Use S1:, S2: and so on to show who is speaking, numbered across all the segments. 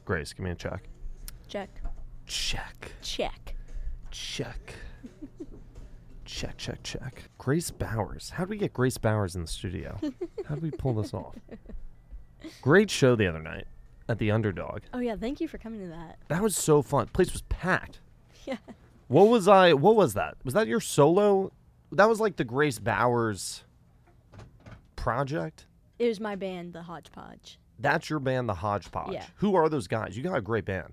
S1: Grace, give me a check.
S2: Check.
S1: Check.
S2: Check.
S1: Check. Check. Grace Bowers. How did we get Grace Bowers in the studio? How did we pull this off? Great show the other night at the Underdog.
S2: Oh, yeah. Thank you for coming to that.
S1: That was so fun. The place was packed.
S2: Yeah.
S1: What was that? Was that your solo? That was like the Grace Bowers project?
S2: It was my band, The Hodgepodge.
S1: That's your band, The Hodgepodge.
S2: Yeah.
S1: Who are those guys? You got a great band.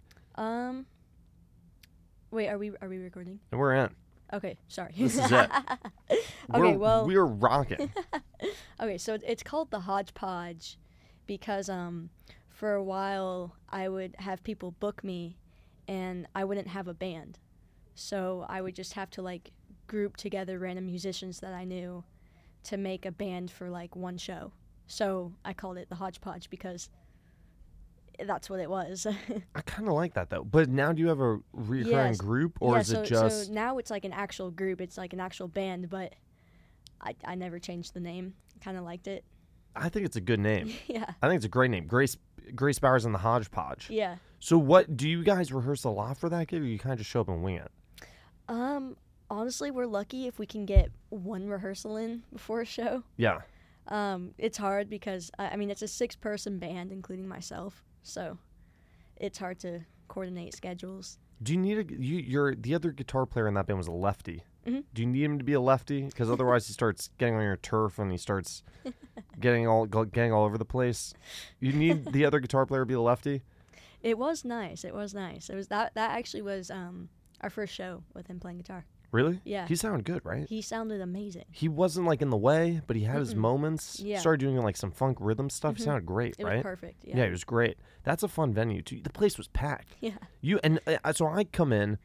S2: Wait, are we recording?
S1: And we're in.
S2: Okay, sorry.
S1: This is it. We're rocking.
S2: Okay, so it's called The Hodgepodge because for a while I would have people book me and I wouldn't have a band. So I would just have to like group together random musicians that I knew to make a band for like one show. So I called it The Hodgepodge because that's what it was.
S1: I kind of like that though. But now do you have a recurring group or is it just...
S2: So now it's like an actual group. It's like an actual band, but I never changed the name. Kind of liked it.
S1: I think it's a good name.
S2: Yeah.
S1: I think it's a great name. Grace Bowers and the Hodgepodge.
S2: Yeah.
S1: So what, do you guys rehearse a lot for that gig or you kind of just show up and wing it?
S2: Honestly, we're lucky if we can get one rehearsal in before a show.
S1: Yeah.
S2: It's hard because, I mean, it's a 6-person band, including myself. So it's hard to coordinate schedules.
S1: Do you need the other guitar player in that band was a lefty.
S2: Mm-hmm.
S1: Do you need him to be a lefty? Because otherwise he starts getting on your turf and he starts getting all over the place. You need the other guitar player to be a lefty?
S2: It was nice. It was that actually was our first show with him playing guitar.
S1: Really?
S2: Yeah.
S1: He sounded good, right?
S2: He sounded amazing.
S1: He wasn't like in the way, but he had his moments.
S2: Yeah.
S1: Started doing like some funk rhythm stuff. He sounded great, right?
S2: It was perfect. Yeah.
S1: Yeah, it was great. That's a fun venue too. The place was packed.
S2: Yeah.
S1: So I come in,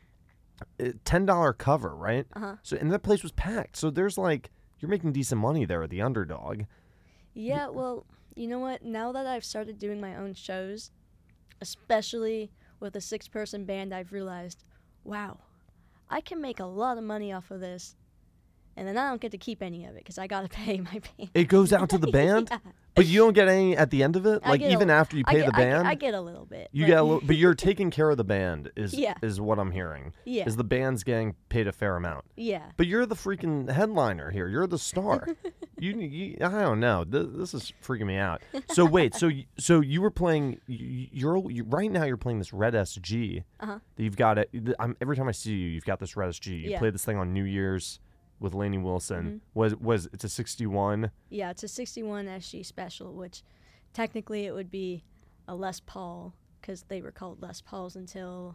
S1: $10 cover, right?
S2: Uh-huh.
S1: So and that place was packed. So there's like you're making decent money there at the Underdog.
S2: Yeah. Well, you know what? Now that I've started doing my own shows, especially with a 6-person band, I've realized, wow, I can make a lot of money off of this, and then I don't get to keep any of it because I got to pay my band.
S1: It goes out to the band?
S2: Yeah.
S1: But you don't get any at the end of it? Like even after you pay the band?
S2: I get a little bit.
S1: You get a little, but you're taking care of the band is what I'm hearing.
S2: Yeah.
S1: Is the band's getting paid a fair amount.
S2: Yeah.
S1: But you're the freaking headliner here. You're the star. you I don't know. This is freaking me out. So wait, so you were playing right now you're playing this Red SG.
S2: Uh-huh.
S1: That you've got it. Every time I see you, you've got this Red SG. You played this thing on New Year's with Lainey Wilson. Was it's a 61?
S2: Yeah, it's a 61 SG special, which technically it would be a Les Paul because they were called Les Pauls until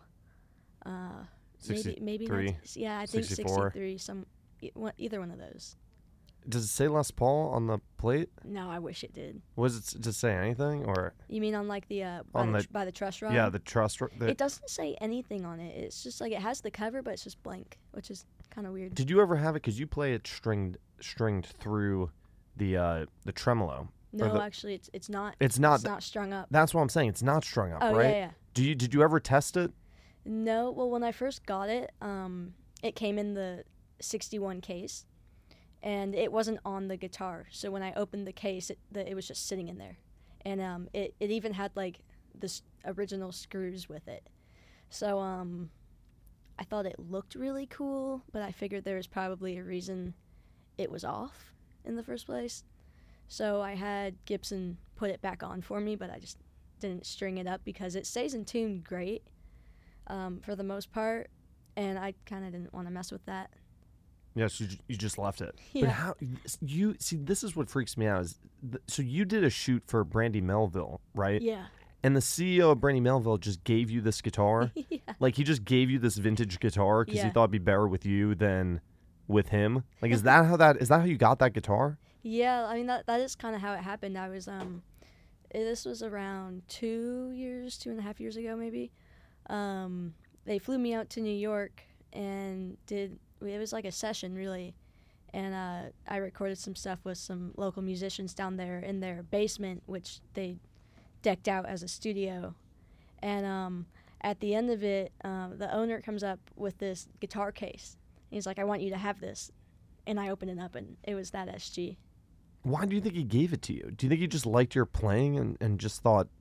S2: maybe not, yeah, I think
S1: 64.
S2: 63, either one of those.
S1: Does it say Les Paul on the plate?
S2: No, I wish it did.
S1: Was it to say anything or?
S2: You mean on like the by the truss rod?
S1: Yeah, the truss.
S2: It doesn't say anything on it. It's just like it has the cover, but it's just blank, which is kind of weird.
S1: Did you ever have it? Because you play it stringed through the tremolo.
S2: No, actually, it's not.
S1: It's not
S2: strung up.
S1: That's what I'm saying. It's not strung up,
S2: oh,
S1: right?
S2: Yeah.
S1: Did you ever test it?
S2: No. Well, when I first got it, it came in the 61 case, and it wasn't on the guitar. So when I opened the case, it was just sitting in there, and it even had like this original screws with it. So I thought it looked really cool, but I figured there was probably a reason it was off in the first place. So I had Gibson put it back on for me, but I just didn't string it up because it stays in tune great for the most part, and I kind of didn't want to mess with that.
S1: Yes, you just left it.
S2: Yeah.
S1: But how you see? This is what freaks me out. So you did a shoot for Brandy Melville, right?
S2: Yeah.
S1: And the CEO of Brandy Melville just gave you this guitar.
S2: Yeah.
S1: Like he just gave you this vintage guitar because he thought it'd be better with you than with him. Like is that how you got that guitar?
S2: Yeah, I mean that is kind of how it happened. I was this was around 2.5 years ago maybe. They flew me out to New York and it was like a session really, and I recorded some stuff with some local musicians down there in their basement, which they decked out as a studio. And at the end of it, the owner comes up with this guitar case. He's like, "I want you to have this," and I opened it up, and it was that SG.
S1: Why do you think he gave it to you? Do you think he just liked your playing and just thought,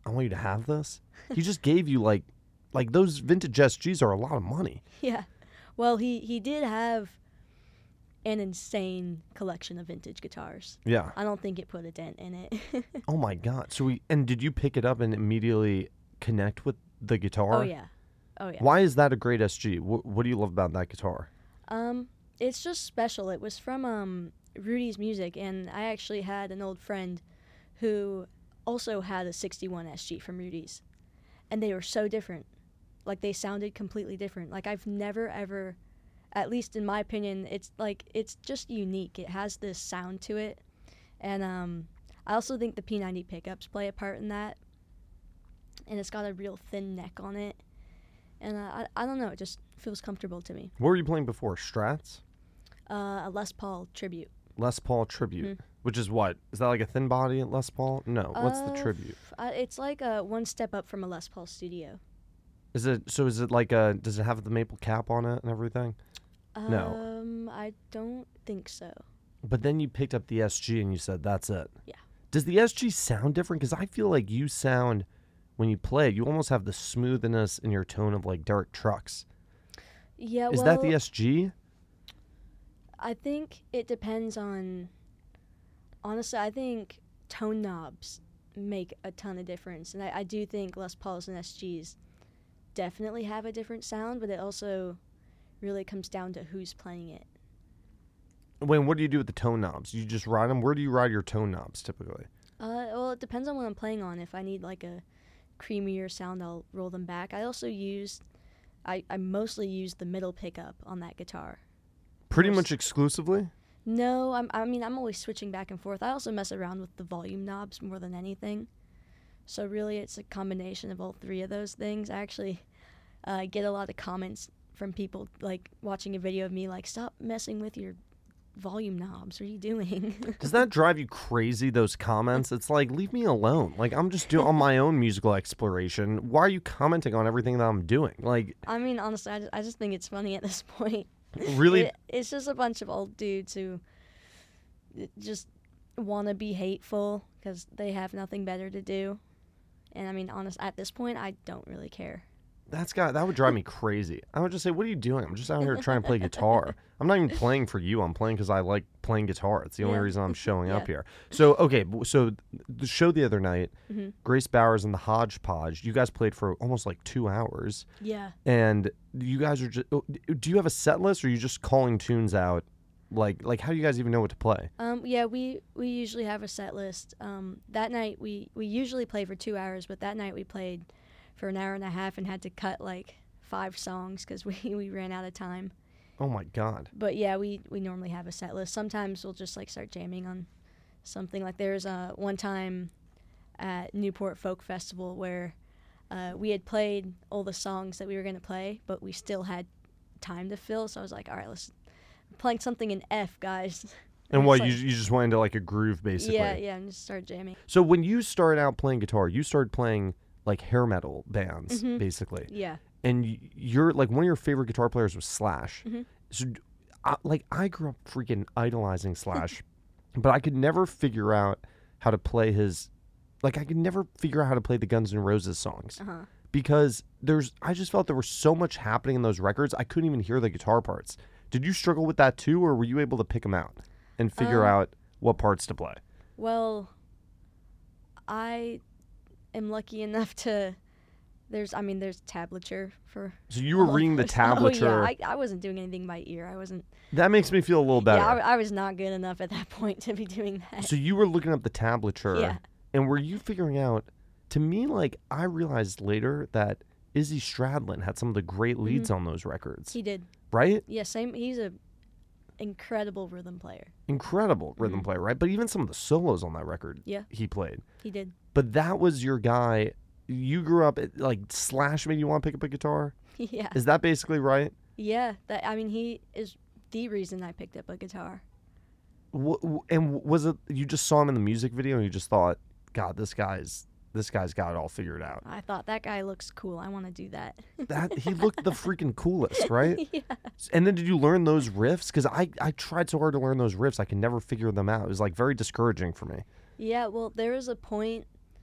S1: I want you to have this. He just gave you like those vintage SGs are a lot of money.
S2: Yeah. Well, he did have an insane collection of vintage guitars.
S1: Yeah.
S2: I don't think it put a dent in it.
S1: Oh my God. So did you pick it up and immediately connect with the guitar?
S2: Oh yeah. Oh yeah.
S1: Why is that a great SG? What do you love about that guitar?
S2: It's just special. It was from Rudy's Music, and I actually had an old friend who also had a 61 SG from Rudy's, and they were so different. Like, they sounded completely different. Like, I've never ever, at least in my opinion, it's just unique. It has this sound to it, and I also think the P90 pickups play a part in that, and it's got a real thin neck on it, and I don't know, it just feels comfortable to me.
S1: What were you playing before? Strats?
S2: A Les Paul Tribute.
S1: Les Paul Tribute, which is what? Is that like a thin body Les Paul? No. What's the Tribute?
S2: It's like one step up from a Les Paul Studio.
S1: Is it like does it have the maple cap on it and everything? No.
S2: I don't think so.
S1: But then you picked up the SG and you said that's it.
S2: Yeah.
S1: Does the SG sound different? Because I feel like you sound, when you play, you almost have the smoothness in your tone of like Derek Trucks.
S2: Yeah,
S1: Is that the SG?
S2: I think it depends on... Honestly, I think tone knobs make a ton of difference. And I do think Les Pauls and SGs definitely have a different sound, but it also really comes down to who's playing it.
S1: Wayne, what do you do with the tone knobs? You just ride them? Where do you ride your tone knobs typically?
S2: Well, it depends on what I'm playing on. If I need like a creamier sound, I'll roll them back. I also I mostly use the middle pickup on that guitar.
S1: Pretty much exclusively?
S2: No, I'm always switching back and forth. I also mess around with the volume knobs more than anything. So really, it's a combination of all three of those things. I actually get a lot of comments from people like watching a video of me like, stop messing with your volume knobs. What are you doing?
S1: Does that drive you crazy, those comments? It's like, leave me alone. Like, I'm just doing on my own musical exploration. Why are you commenting on everything that I'm doing? Like,
S2: I mean, honestly, I just think it's funny at this point.
S1: Really?
S2: It's just a bunch of old dudes who just want to be hateful because they have nothing better to do. And I mean, honest, at this point, I don't really care.
S1: That would drive me crazy. I would just say, what are you doing? I'm just out here trying to play guitar. I'm not even playing for you. I'm playing because I like playing guitar. It's the only reason I'm showing up here. So, okay, so the show the other night, Grace Bowers and the Hodgepodge, you guys played for almost like 2 hours.
S2: Yeah.
S1: And you guys are just, do you have a set list or are you just calling tunes out? Like how do you guys even know what to play?
S2: Yeah, we usually have a set list. That night, we usually play for 2 hours, but that night we played for an hour and a half and had to cut like 5 songs because we ran out of time.
S1: Oh my God.
S2: But yeah, we normally have a set list. Sometimes we'll just like start jamming on something. Like there's one time at Newport Folk Festival where we had played all the songs that we were going to play, but we still had time to fill. So I was like, all right, let's playing something in F, guys.
S1: And what,
S2: like,
S1: you just went into like a groove basically?
S2: Yeah, and just start jamming.
S1: So when you started out playing guitar, you started playing like hair metal bands, basically.
S2: Yeah.
S1: And you're like, one of your favorite guitar players was Slash. So I grew up freaking idolizing Slash, but I could never figure out how to play I could never figure out how to play the Guns N' Roses songs. Because I just felt there was so much happening in those records, I couldn't even hear the guitar parts. Did you struggle with that too, or were you able to pick them out and figure out what parts to play?
S2: Well, I am lucky enough to. There's tablature for.
S1: So you were reading the tablature.
S2: Oh yeah, I wasn't doing anything by ear. I wasn't.
S1: That makes me feel a little better.
S2: Yeah, I was not good enough at that point to be doing that.
S1: So you were looking up the tablature.
S2: Yeah.
S1: And were you figuring out? To me, like, I realized later that Izzy Stradlin had some of the great leads on those records.
S2: He did.
S1: Right?
S2: Yeah, same. He's a incredible rhythm player.
S1: Incredible rhythm player, right? But even some of the solos on that record, he played.
S2: He did.
S1: But that was your guy. You grew up like Slash made you want to pick up a guitar?
S2: Yeah.
S1: Is that basically right?
S2: Yeah. He is the reason I picked up a guitar.
S1: And was it you just saw him in the music video and you just thought, God, this guy's got it all figured out?
S2: I thought, that guy looks cool. I want to do that.
S1: He looked the freaking coolest, right?
S2: Yeah.
S1: And then did you learn those riffs? Because I tried so hard to learn those riffs, I could never figure them out. It was like very discouraging for me.
S2: Yeah, well, there was a point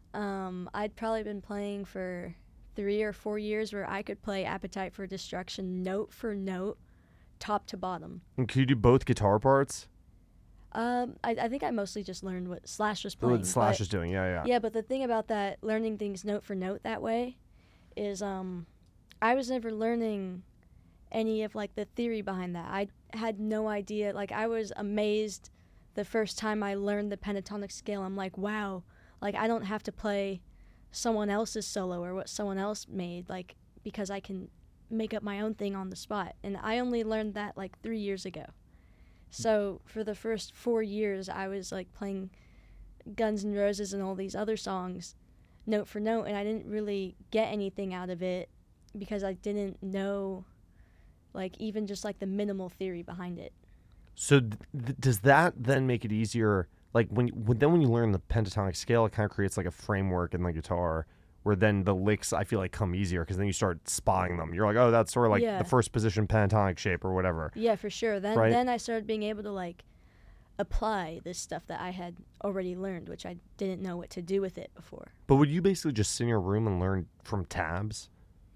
S2: I'd probably been playing for 3 or 4 years where I could play Appetite for Destruction note for note, top to bottom.
S1: And can you do both guitar parts?
S2: I think I mostly just learned what Slash was
S1: What
S2: playing.
S1: Slash is doing, yeah.
S2: Yeah, but the thing about that, learning things note for note that way, is I was never learning any of like the theory behind that. I had no idea. Like I was amazed the first time I learned the pentatonic scale. I'm like, wow, like I don't have to play someone else's solo or what someone else made, like because I can make up my own thing on the spot. And I only learned that like 3 years ago. So for the first 4 years, I was like playing Guns N' Roses and all these other songs note for note, and I didn't really get anything out of it because I didn't know like even just like the minimal theory behind it.
S1: So does that then make it easier? Like when you learn the pentatonic scale, it kind of creates like a framework in the guitar where then the licks I feel like come easier because then you start spotting them. You're like, oh, that's sort of like the first position pentatonic shape or whatever.
S2: Yeah, for sure. Then
S1: right?
S2: Then I started being able to like apply this stuff that I had already learned, which I didn't know what to do with it before.
S1: But would you basically just sit in your room and learn from tabs?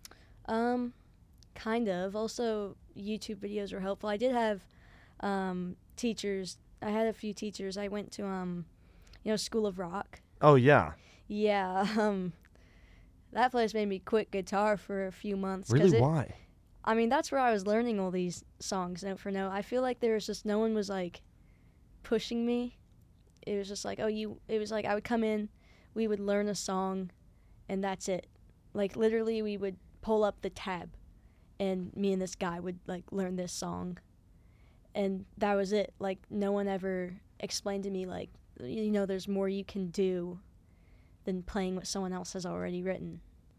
S2: Kind of. Also, YouTube videos were helpful. I did have teachers. I had a few teachers. I went to School of Rock.
S1: Oh yeah.
S2: Yeah. That place made me quit guitar for a few months.
S1: Really? Why?
S2: I mean, that's where I was learning all these songs note for note. I feel like there was just no one was like pushing me. It was just like, it was like I would come in, we would learn a song, and that's it. Like literally, we would pull up the tab, and me and this guy would like learn this song, and that was it. Like no one ever explained to me like, there's more you can do than playing what someone else has already written.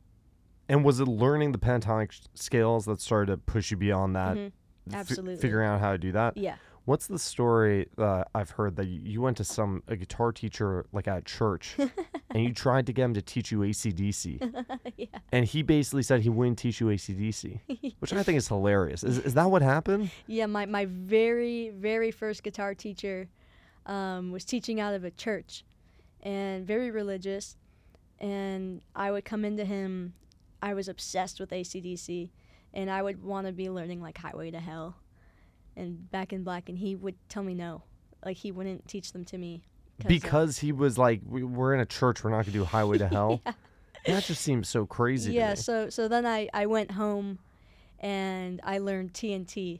S1: And was it learning the pentatonic scales that started to push you beyond that?
S2: Mm-hmm. Absolutely.
S1: Figuring out how to do that?
S2: Yeah.
S1: What's the story I've heard that you went to a guitar teacher like at church and you tried to get him to teach you AC/DC?
S2: Yeah.
S1: And he basically said he wouldn't teach you AC/DC, which I think is hilarious. Is that what happened?
S2: Yeah, my very, very first guitar teacher was teaching out of a church and very religious. And I would come into him. I was obsessed with AC/DC, and I would want to be learning like Highway to Hell and Back in Black, and he would tell me no. Like he wouldn't teach them to me.
S1: Because he was like, we're in a church, we're not going to do Highway to Hell. Yeah. That just seems so crazy
S2: to
S1: me.
S2: So then I went home and I learned TNT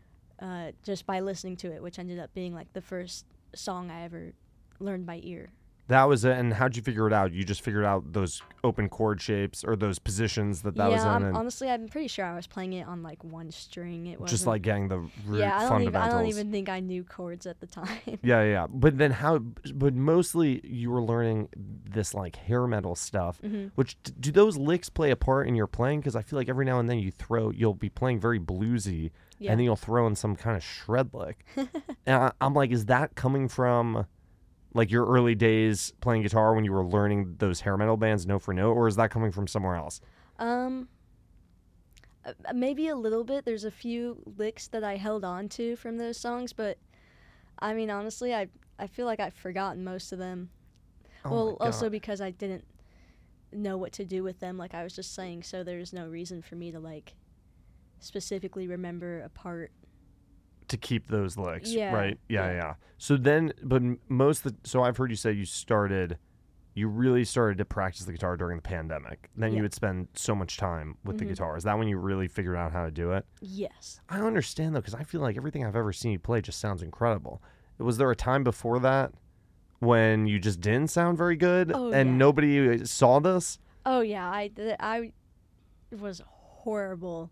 S2: just by listening to it, which ended up being like the first song I ever learned by ear.
S1: That was it. And how'd you figure it out? You just figured out those open chord shapes or those positions that was in?
S2: Yeah, honestly, I'm pretty sure I was playing it on like one string. It wasn't
S1: just like getting the
S2: fundamentals. I don't even think I knew chords at the time.
S1: Yeah. But then but mostly you were learning this like hair metal stuff, which do those licks play a part in your playing? Because I feel like every now and then you'll be playing very bluesy and then you'll throw in some kind of shred lick. And I'm like, is that coming from like your early days playing guitar when you were learning those hair metal bands note for note, or is that coming from somewhere else?
S2: Maybe a little bit. There's a few licks that I held on to from those songs, but I mean, honestly, I feel like I've forgotten most of them. Well, also because I didn't know what to do with them, like I was just saying, so there's no reason for me to like specifically remember a part.
S1: To keep those licks,
S2: yeah,
S1: right? Yeah. So then, so I've heard you say you really started to practice the guitar during the pandemic. Then you would spend so much time with the guitar. Is that when you really figured out how to do it?
S2: Yes.
S1: I understand though, because I feel like everything I've ever seen you play just sounds incredible. Was there a time before that when you just didn't sound very good nobody saw this?
S2: Oh yeah, I was horrible.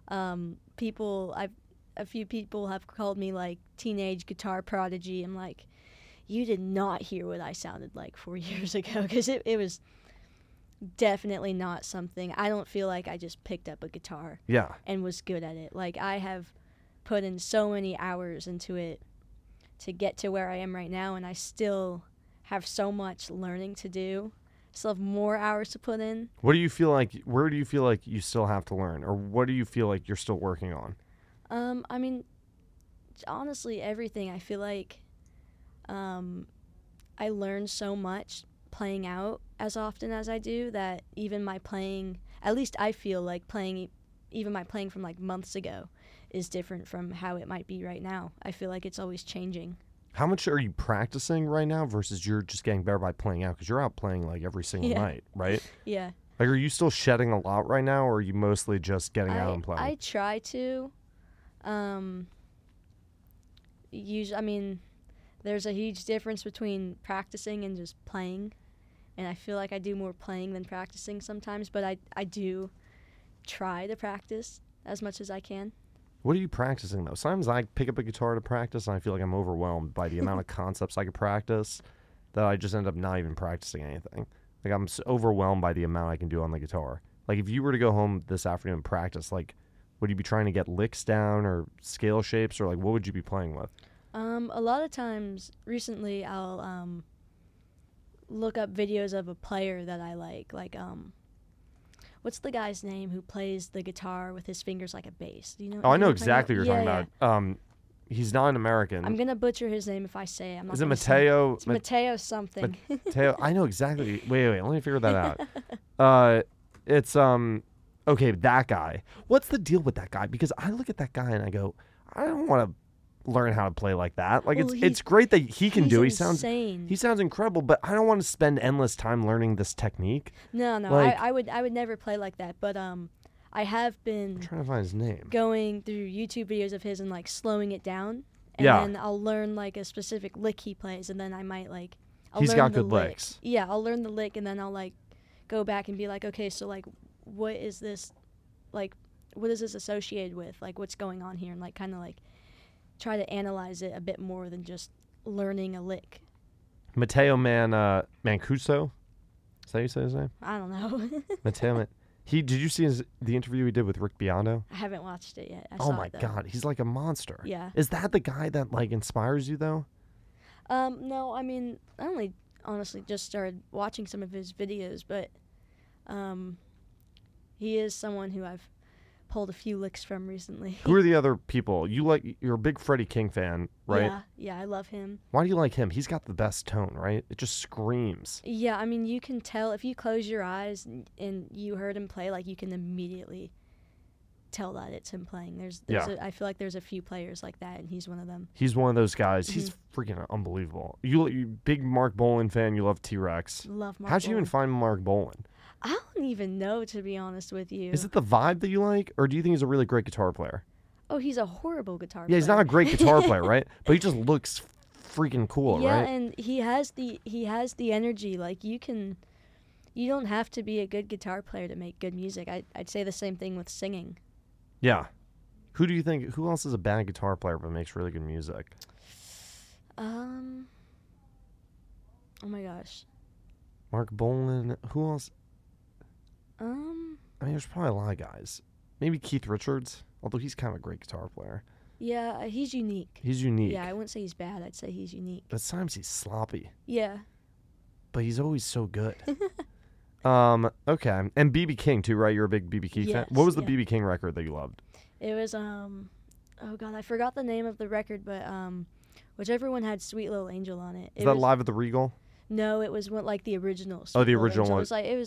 S2: A few people have called me like teenage guitar prodigy. I'm like, you did not hear what I sounded like 4 years ago, because it was definitely not something. I don't feel like I just picked up a guitar and was good at it. Like I have put in so many hours into it to get to where I am right now, and I still have so much learning to do. Still have more hours to put in.
S1: Where do you feel like you still have to learn, or what do you feel like you're still working on?
S2: I mean, honestly, everything. I feel like I learned so much playing out as often as I do, that even my playing, at least I feel like playing, even my playing from like months ago is different from how it might be right now. I feel like it's always changing.
S1: How much are you practicing right now versus you're just getting better by playing out? Because you're out playing like every single night, right?
S2: Yeah.
S1: Like, are you still shedding a lot right now, or are you mostly just getting out and playing?
S2: I try to. I mean, there's a huge difference between practicing and just playing. And I feel like I do more playing than practicing sometimes, but I do try to practice as much as I can.
S1: What are you practicing, though? Sometimes I pick up a guitar to practice, and I feel like I'm overwhelmed by the amount of concepts I could practice that I just end up not even practicing anything. Like, I'm so overwhelmed by the amount I can do on the guitar. Like, if you were to go home this afternoon and practice, like, would you be trying to get licks down or scale shapes, or, like, what would you be playing with?
S2: A lot of times, recently, I'll look up videos of a player that I like what's the guy's name who plays the guitar with his fingers like a bass? Do you know?
S1: Oh, I know exactly what you're talking about. He's not an American.
S2: I'm gonna butcher his name if I say it. I'm not.
S1: Is it Mateo?
S2: It's Mateo something.
S1: Mateo. I know exactly. Wait. Let me figure that out. It's okay, that guy. What's the deal with that guy? Because I look at that guy and I go, I don't want to learn how to play like that. Like, well, it's great that he can do.
S2: Insane.
S1: He sounds incredible, but I don't want to spend endless time learning this technique.
S2: No. Like, I would never play like that. But I have been
S1: I'm trying to find his name.
S2: Going through YouTube videos of his and like slowing it down. And then I'll learn like a specific lick he plays, and then I might like
S1: He's got good licks.
S2: Yeah, I'll learn the lick, and then I'll like go back and be like, okay, so like what is this associated with? Like, what's going on here? And like kind of like try to analyze it a bit more than just learning a lick.
S1: Mateo Mancuso? Is that how you say his name?
S2: I don't know.
S1: Mateo did you see the interview he did with Rick Biondo?
S2: I haven't watched it yet.
S1: Oh my God, he's like a monster.
S2: Yeah.
S1: Is that the guy that like inspires you though?
S2: No, I mean, I only honestly just started watching some of his videos, but he is someone who I've pulled a few licks from recently.
S1: Who are the other people? You're a big Freddie King fan, right?
S2: Yeah, I love him.
S1: Why do you like him? He's got the best tone, right? It just screams.
S2: Yeah, I mean, you can tell if you close your eyes and you heard him play, like you can immediately tell that it's him playing. I feel like there's a few players like that, and he's one of them.
S1: He's one of those guys. Mm-hmm. He's freaking unbelievable. You big Mark Bolan fan. You love T-Rex.
S2: Love Mark
S1: How'd you even find Mark Bolan?
S2: I don't even know, to be honest with you.
S1: Is it the vibe that you like, or do you think he's a really great guitar player?
S2: Oh, he's a horrible guitar player.
S1: Yeah, he's not a great guitar player, right? But he just looks freaking cool, right?
S2: Yeah, and he has the energy. Like, you don't have to be a good guitar player to make good music. I'd say the same thing with singing.
S1: Yeah. Who else is a bad guitar player but makes really good music?
S2: Oh my gosh.
S1: Mark Bolan. Who else? I mean, there's probably a lot of guys. Maybe Keith Richards, although he's kind of a great guitar player.
S2: Yeah, he's unique.
S1: He's unique.
S2: Yeah, I wouldn't say he's bad. I'd say he's unique.
S1: But sometimes he's sloppy.
S2: Yeah.
S1: But he's always so good. Okay. And B.B. King, too, right? You're a big B.B. King fan? What was the B.B. King record that you loved?
S2: It was, oh, God, I forgot the name of the record, but whichever one had Sweet Little Angel on it.
S1: Is that Live at the Regal?
S2: No, it was like the original.
S1: The original one.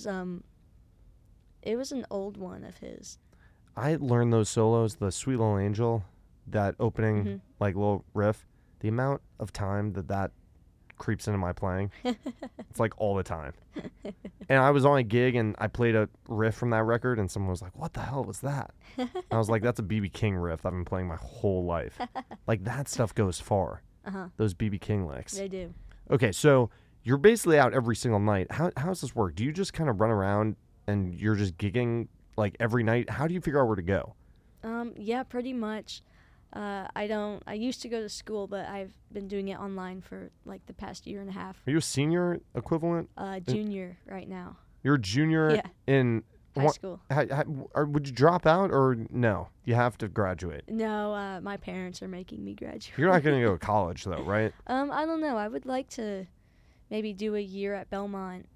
S2: It was an old one of his.
S1: I learned those solos, the Sweet Little Angel, that opening like little riff. The amount of time that creeps into my playing, it's like all the time. And I was on a gig and I played a riff from that record, and someone was like, "What the hell was that?" And I was like, "That's a B.B. King riff I've been playing my whole life." Like, that stuff goes far. Those B.B. King licks.
S2: They do.
S1: Okay, so you're basically out every single night. How does this work? Do you just kind of run around and you're just gigging like every night? How do you figure out where to go?
S2: Yeah, pretty much. I used to go to school, but I've been doing it online for like the past year and a half.
S1: Are you a senior equivalent?
S2: Junior right now.
S1: You're a junior in
S2: high school.
S1: Would you drop out, or no? You have to graduate.
S2: No, my parents are making me graduate.
S1: You're not going to go to college though, right?
S2: I don't know. I would like to maybe do a year at Belmont.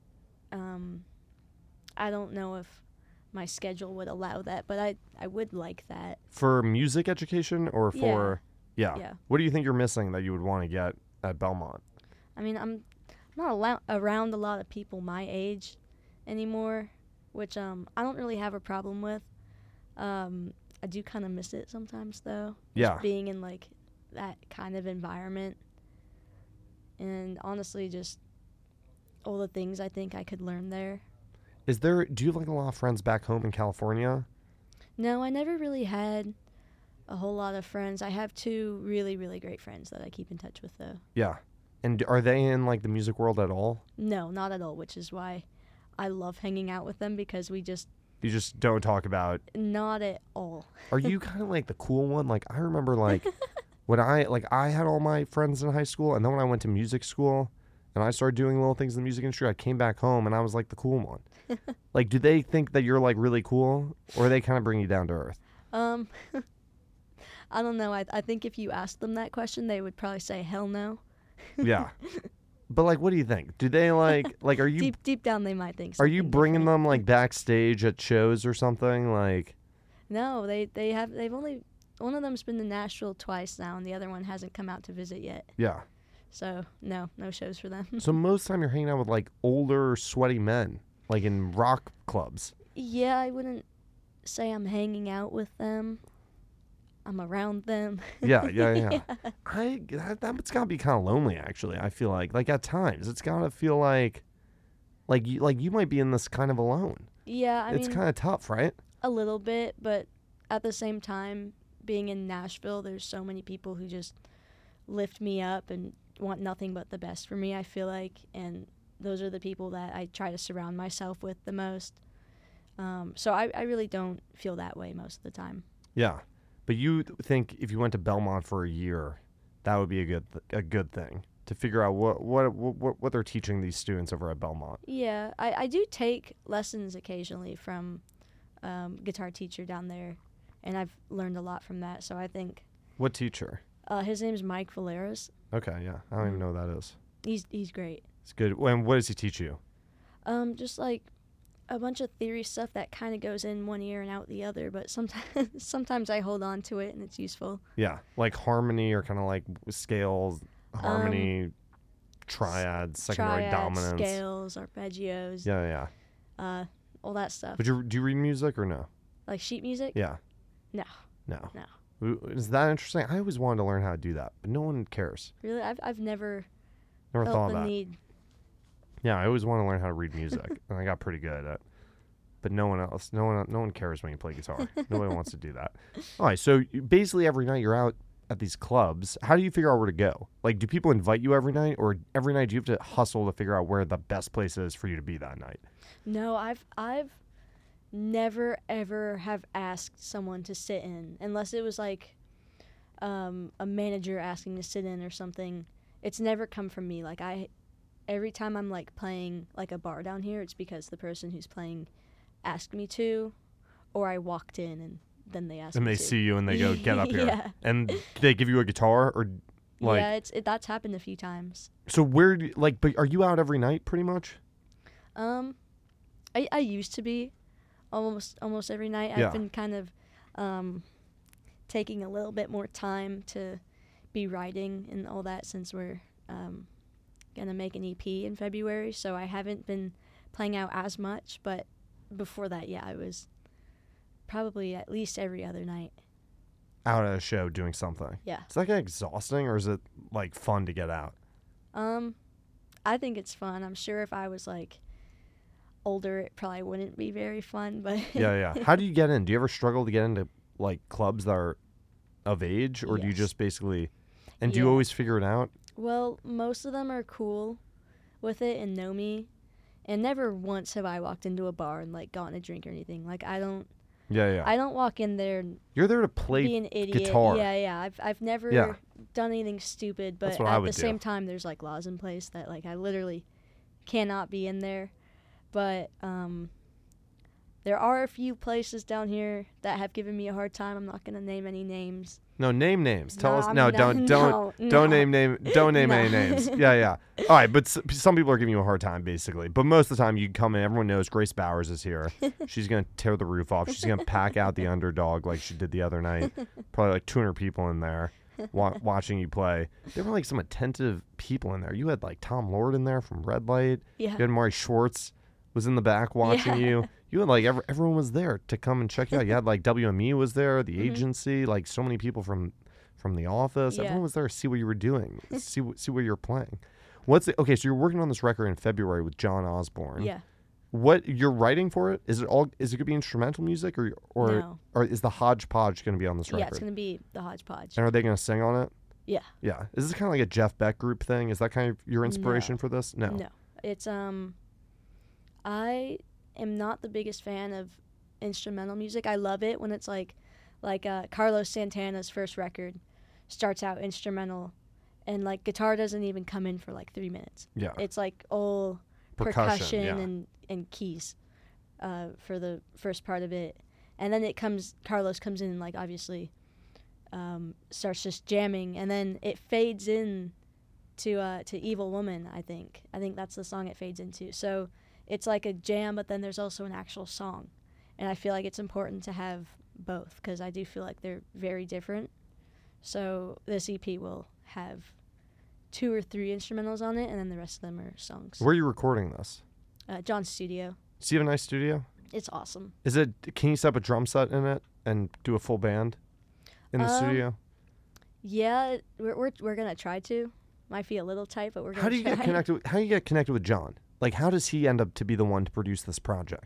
S2: I don't know if my schedule would allow that, but I would like that.
S1: For music education or for...
S2: Yeah.
S1: What do you think you're missing that you would want to get at Belmont?
S2: I mean, I'm not around a lot of people my age anymore, which I don't really have a problem with. I do kind of miss it sometimes though.
S1: Yeah.
S2: Being in like that kind of environment, and honestly, just all the things I think I could learn there.
S1: Do you have like a lot of friends back home in California?
S2: No, I never really had a whole lot of friends. I have 2 really, really great friends that I keep in touch with though.
S1: Yeah. And are they in like the music world at all?
S2: No, not at all, which is why I love hanging out with them, because you
S1: just don't talk about.
S2: Not at all.
S1: Are you kind of like the cool one? Like I remember like when I had all my friends in high school, and then when I went to music school and I started doing little things in the music industry, I came back home and I was like the cool one. Like, do they think that you're like really cool, or they kind of bring you down to earth?
S2: I don't know. I think if you asked them that question, they would probably say hell no.
S1: Yeah. But like, what do you think? Do they like are you
S2: deep down they might think?
S1: Are you bringing
S2: different.
S1: them like backstage at shows or something? Like,
S2: no, they've only, one of them's been to Nashville twice now, and the other one hasn't come out to visit yet.
S1: Yeah.
S2: So no shows for them.
S1: So most of the time you're hanging out with like older, sweaty men, like in rock clubs.
S2: Yeah, I wouldn't say I'm hanging out with them. I'm around them.
S1: Yeah.
S2: Yeah.
S1: That's gotta be kind of lonely, actually. I feel like at times it's gotta feel like you might be in this kind of alone.
S2: Yeah, I mean,
S1: it's kind of tough, right?
S2: a little bit, but at the same time, being in Nashville, there's so many people who just lift me up and want nothing but the best for me, I feel like, and those are the people that I try to surround myself with the most. So I really don't feel that way most of the time.
S1: Yeah. But you think if you went to Belmont for a year, that would be a good thing to figure out what they're teaching these students over at Belmont.
S2: Yeah, I do take lessons occasionally from guitar teacher down there, and I've learned a lot from that. So I think.
S1: What teacher?
S2: His name's Mike Valeras.
S1: Okay, yeah, I don't even know who that is.
S2: He's great.
S1: It's good. And what does he teach you?
S2: Just like a bunch of theory stuff that kind of goes in one ear and out the other, but sometimes I hold on to it and it's useful.
S1: Yeah, like harmony or kind of like scales, harmony, triads, secondary dominance.
S2: Scales, arpeggios.
S1: Yeah.
S2: All that stuff.
S1: But do you read music or no?
S2: Like sheet music?
S1: Yeah.
S2: No.
S1: Is that interesting? I always wanted to learn how to do that, but no one cares.
S2: Really? I've never
S1: thought
S2: felt
S1: of
S2: the
S1: that.
S2: need.
S1: Yeah, I always want to learn how to read music, and I got pretty good at it. But no one cares when you play guitar. Nobody wants to do that. All right, so basically every night you're out at these clubs. How do you figure out where to go? Like, do people invite you every night, or every night do you have to hustle to figure out where the best place is for you to be that night?
S2: No, I've never ever have asked someone to sit in, unless it was like a manager asking to sit in or something. It's never come from me. Like every time I'm like playing like a bar down here, it's because the person who's playing asked me to, or I walked in and then they asked me to.
S1: And they see you and they go, get up here.
S2: Yeah.
S1: And they give you a guitar or like.
S2: Yeah, that's happened a few times.
S1: So but are you out every night pretty much?
S2: I used to be almost every night.
S1: Yeah.
S2: I've been kind of taking a little bit more time to be writing and all that since we're gonna make an EP in February, so I haven't been playing out as much, but before that, yeah, I was probably at least every other night
S1: out at a show doing something.
S2: Yeah.
S1: Is that kind of exhausting, or is it like fun to get out?
S2: I think it's fun. I'm sure if I was like older, it probably wouldn't be very fun, but
S1: yeah. How do you get in? Do you ever struggle to get into like clubs that are of age, or do you
S2: Yes.
S1: just basically, and do you always figure it out?
S2: Well, most of them are cool with it and know me, and never once have I walked into a bar and like gotten a drink or anything. Like I don't walk in there and
S1: You're there to play
S2: be an idiot.
S1: guitar.
S2: Yeah. I've never done anything stupid, but
S1: That's what I
S2: at
S1: would
S2: the
S1: do.
S2: same time, there's like laws in place that like I literally cannot be in there. But there are a few places down here that have given me a hard time. I'm not gonna name any names.
S1: No, name names. Tell
S2: No,
S1: us.
S2: I
S1: No,
S2: mean,
S1: don't
S2: no.
S1: name don't name
S2: No.
S1: any names. Yeah. All right, but some people are giving you a hard time, basically. But most of the time, you come in. Everyone knows Grace Bowers is here. She's gonna tear the roof off. She's gonna pack out the Underdog like she did the other night. Probably like 200 people in there. watching you play. There were like some attentive people in there. You had like Tom Lord in there from Red Light.
S2: Yeah.
S1: You had Maury Schwartz was in the back watching you. You had like everyone was there to come and check you out. You had like WME was there, the agency, like so many people from the office.
S2: Yeah.
S1: Everyone was there to see what you were doing, see what you were playing. Okay, so you're working on this record in February with John Osborne.
S2: Yeah.
S1: What you're writing for it? Is it gonna be instrumental music or
S2: No.
S1: or is the hodgepodge gonna be on this record?
S2: Yeah, it's gonna be the hodgepodge.
S1: And are they gonna sing on it?
S2: Yeah.
S1: Yeah. Is this kind of like a Jeff Beck group thing? Is that kind of your inspiration for this? No.
S2: No. It's I am not the biggest fan of instrumental music. I love it when it's like Carlos Santana's first record starts out instrumental and like guitar doesn't even come in for like 3 minutes.
S1: Yeah.
S2: It's like all
S1: Percussion, yeah.
S2: and keys for the first part of it. And then Carlos comes in and like obviously starts just jamming, and then it fades in to Evil Woman, I think that's the song it fades into. So it's like a jam, but then there's also an actual song, and I feel like it's important to have both because I do feel like they're very different. So this EP will have 2 or 3 instrumentals on it, and then the rest of them are songs.
S1: Where are you recording this?
S2: John's studio.
S1: Do you have a nice studio?
S2: It's awesome.
S1: Can you set up a drum set in it and do a full band in the studio?
S2: Yeah, we're gonna try to. Might be a little tight, but we're gonna
S1: How do you
S2: try.
S1: How do you get connected with John? Like, how does he end up to be the one to produce this project?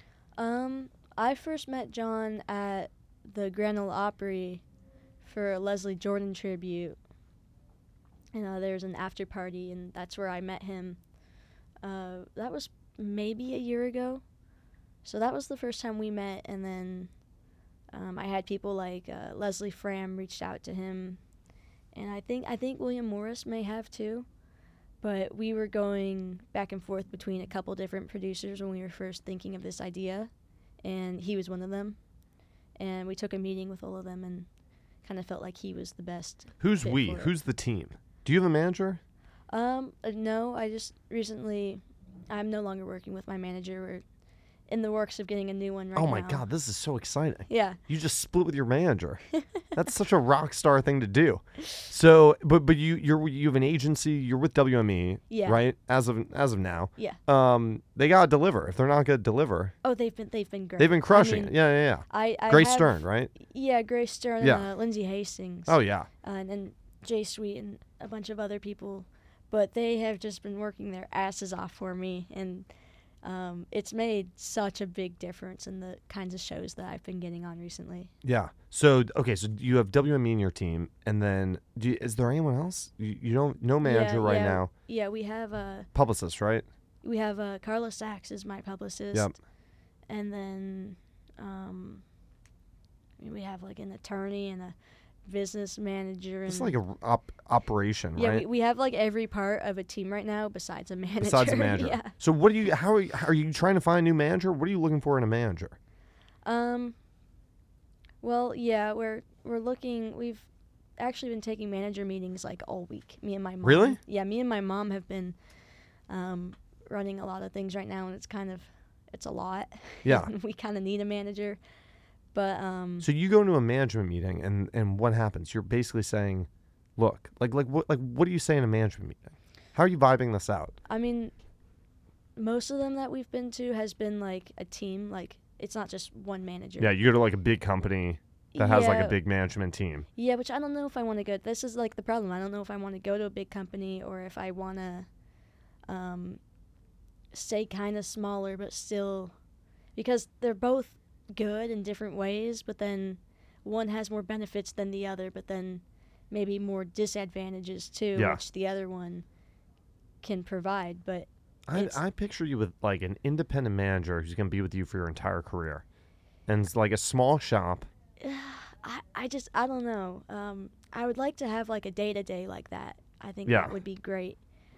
S2: I first met John at the Grand Ole Opry for a Leslie Jordan tribute. And there's an after party, and that's where I met him. That was maybe a year ago. So that was the first time we met, and then I had people like Leslie Fram reached out to him, and I think William Morris may have too. But we were going back and forth between a couple different producers when we were first thinking of this idea, and he was one of them. And we took a meeting with all of them and kind of felt like he was the best.
S1: Who's
S2: fit
S1: we?
S2: for it.
S1: Who's the team? Do you have a manager?
S2: No, I just recently, I'm no longer working with my manager. We're in the works of getting a new one right now.
S1: Oh my God, this is so exciting.
S2: Yeah.
S1: You just split with your manager. That's such a rock star thing to do. So, but you have an agency. You're with WME,
S2: Yeah.
S1: right? As of now.
S2: Yeah.
S1: They gotta deliver. If they're not gonna deliver,
S2: Oh, they've been great.
S1: they've been crushing
S2: I mean,
S1: it. Yeah.
S2: I
S1: Grace
S2: have-
S1: Stern, right?
S2: Yeah, Grace Stern
S1: Yeah.
S2: and Lindsay Hastings.
S1: Oh yeah.
S2: And Jay Sweet and a bunch of other people, but they have just been working their asses off for me, and it's made such a big difference in the kinds of shows that I've been getting on recently.
S1: Yeah. So okay, so you have WME in your team, and then is there anyone else? You don't no manager right now.
S2: Yeah, we have
S1: Publicist, right?
S2: Carlos Sachs is my publicist.
S1: Yep.
S2: And then we have like an attorney and a business manager.
S1: It's
S2: and
S1: like a operation,
S2: yeah,
S1: right?
S2: we have like every part of a team right now besides a manager.
S1: Besides a manager.
S2: Yeah.
S1: So how are you trying to find a new manager? What are you looking for in a manager?
S2: Well, yeah, we're looking. We've actually been taking manager meetings like all week. Me and my mom.
S1: Really?
S2: Yeah, me and my mom have been running a lot of things right now, and it's a lot.
S1: Yeah.
S2: We kind of need a manager, but
S1: So you go into a management meeting, and what happens? You're basically saying, look, what do you say in a management meeting? How are you vibing this out?
S2: I mean, most of them that we've been to has been like a team. Like it's not just one manager.
S1: Yeah, you go to like a big company that has like a
S2: Yeah.
S1: big management team.
S2: Yeah, which I don't know if I want to go. This is like the problem. I don't know if I want to go to a big company or if I want to stay kind of smaller, but still, because they're both good in different ways, but then one has more benefits than the other, but then maybe more disadvantages too,
S1: Yeah.
S2: which the other one can provide. But
S1: I picture you with like an independent manager who's going to be with you for your entire career, and it's like a small shop.
S2: I don't know. I would like to have like a day-to-day like that. I think
S1: Yeah.
S2: that would be great.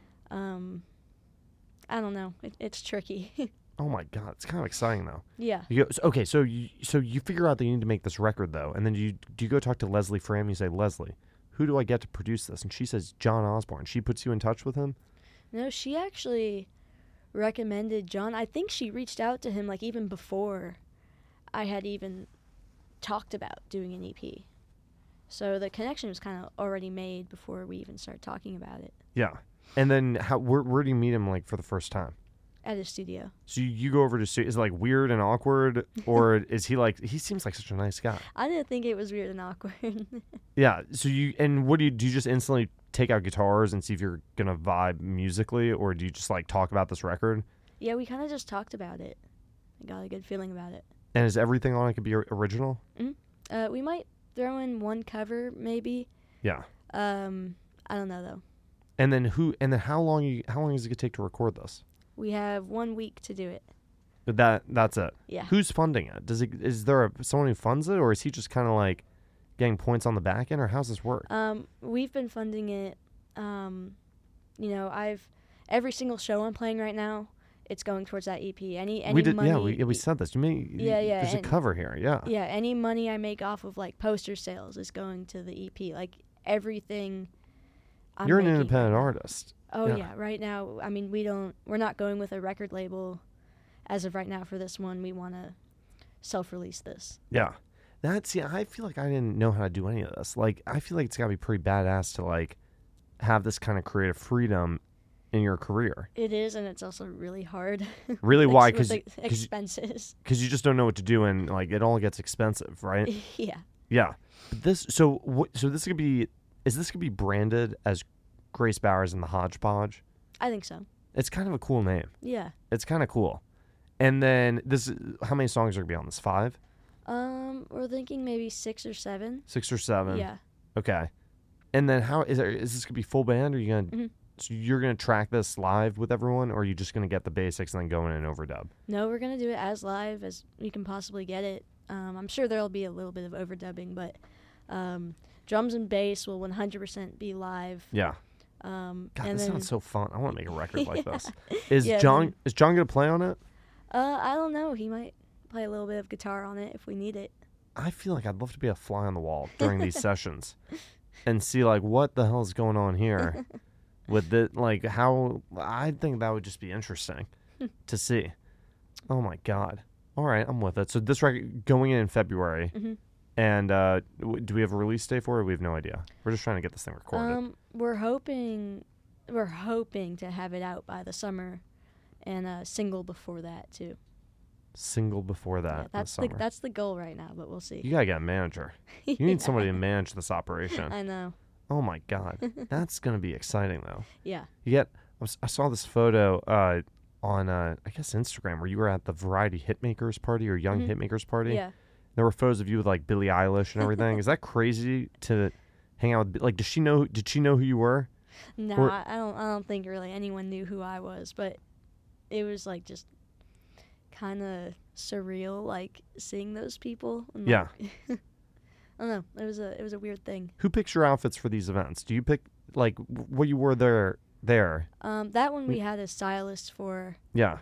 S2: I don't know. It's tricky.
S1: Oh my God, it's kind of exciting though.
S2: Yeah.
S1: So you figure out that you need to make this record though, and then do you go talk to Leslie Fram? You say, Leslie, who do I get to produce this? And she says, John Osborne. She puts you in touch with him.
S2: No, she actually recommended John. I think she reached out to him like even before I had even talked about doing an EP. So the connection was kind of already made before we even started talking about it
S1: Yeah. And then where do you meet him like for the first time?
S2: at his studio.
S1: So you go over to see, is it like weird and awkward, or is he like, he seems like such a nice guy?
S2: I didn't think it was weird and awkward.
S1: Yeah. So what do you just instantly take out guitars and see if you're going to vibe musically, or do you just like talk about this record?
S2: Yeah, we kind of just talked about it. I got a good feeling about it.
S1: And is everything on it could be original?
S2: We might throw in one cover, maybe.
S1: Yeah.
S2: I don't know though.
S1: And then how long is it going to take to record this?
S2: We have 1 week to do it.
S1: That's it.
S2: Yeah.
S1: Who's funding it? Is there someone who funds it, or is he just kind of like getting points on the back end, or how's this work?
S2: We've been funding it. Every single show I'm playing right now, it's going towards that EP. Any money.
S1: We said this.
S2: Yeah.
S1: There's a cover here. Yeah.
S2: Yeah. Any money I make off of like poster sales is going to the EP. Like everything.
S1: You're an
S2: making
S1: independent
S2: right now.
S1: artist.
S2: Oh
S1: Yeah.
S2: yeah. Right now, I mean, we're not going with a record label as of right now for this one. We want to self-release this.
S1: Yeah. I feel like I didn't know how to do any of this. Like, I feel like it's got to be pretty badass to like have this kind of creative freedom in your career.
S2: It is, and it's also really hard.
S1: Really?
S2: Like,
S1: Why?
S2: with
S1: Because
S2: the expenses.
S1: you just don't know what to do, and like it all gets expensive, right?
S2: Yeah.
S1: Yeah. But so this could be, is this gonna be branded as Grace Bowers and the Hodgepodge?
S2: I think so.
S1: It's kind of a cool name.
S2: Yeah.
S1: It's kind of cool. And then how many songs are gonna be on this? 5?
S2: We're thinking maybe 6 or 7.
S1: 6 or 7.
S2: Yeah.
S1: Okay. And then is this gonna be full band, or are you gonna?
S2: Mhm.
S1: So you're gonna track this live with everyone, or are you just gonna get the basics and then go in and overdub?
S2: No, we're gonna do it as live as we can possibly get it. I'm sure there'll be a little bit of overdubbing, but drums and bass will 100% be live.
S1: Yeah.
S2: God,
S1: God, this sounds so fun. I want to make a record like
S2: Yeah.
S1: this. Is
S2: Yeah,
S1: John gonna play on it?
S2: I don't know. He might play a little bit of guitar on it if we need it.
S1: I feel like I'd love to be a fly on the wall during these sessions and see like what the hell is going on here with it. Like how I think that would just be interesting to see. Oh my God. All right, I'm with it. So this record going in February,
S2: Mhm.
S1: and do we have a release date for it? We have no idea. We're just trying to get this thing recorded.
S2: We're hoping to have it out by the summer, and a single before that too.
S1: Single before that.
S2: Yeah,
S1: in the summer.
S2: that's the goal right now, but we'll see.
S1: You gotta get a manager. You need somebody to manage this operation.
S2: I know.
S1: Oh my God, that's gonna be exciting though.
S2: Yeah.
S1: I saw this photo on I guess Instagram where you were at the Variety Hitmakers party or Young Hitmakers party.
S2: Yeah.
S1: There were photos of you with like Billie Eilish and everything. Is that crazy to hang out with? Like, did she know who you were?
S2: No,
S1: Or-
S2: I don't think really anyone knew who I was, but it was like just kind of surreal, like seeing those people. And,
S1: Yeah.
S2: like, I don't know. It was a weird thing.
S1: Who picks your outfits for these events? Do you pick like what you wore there?
S2: That one we had a stylist for.
S1: Yeah.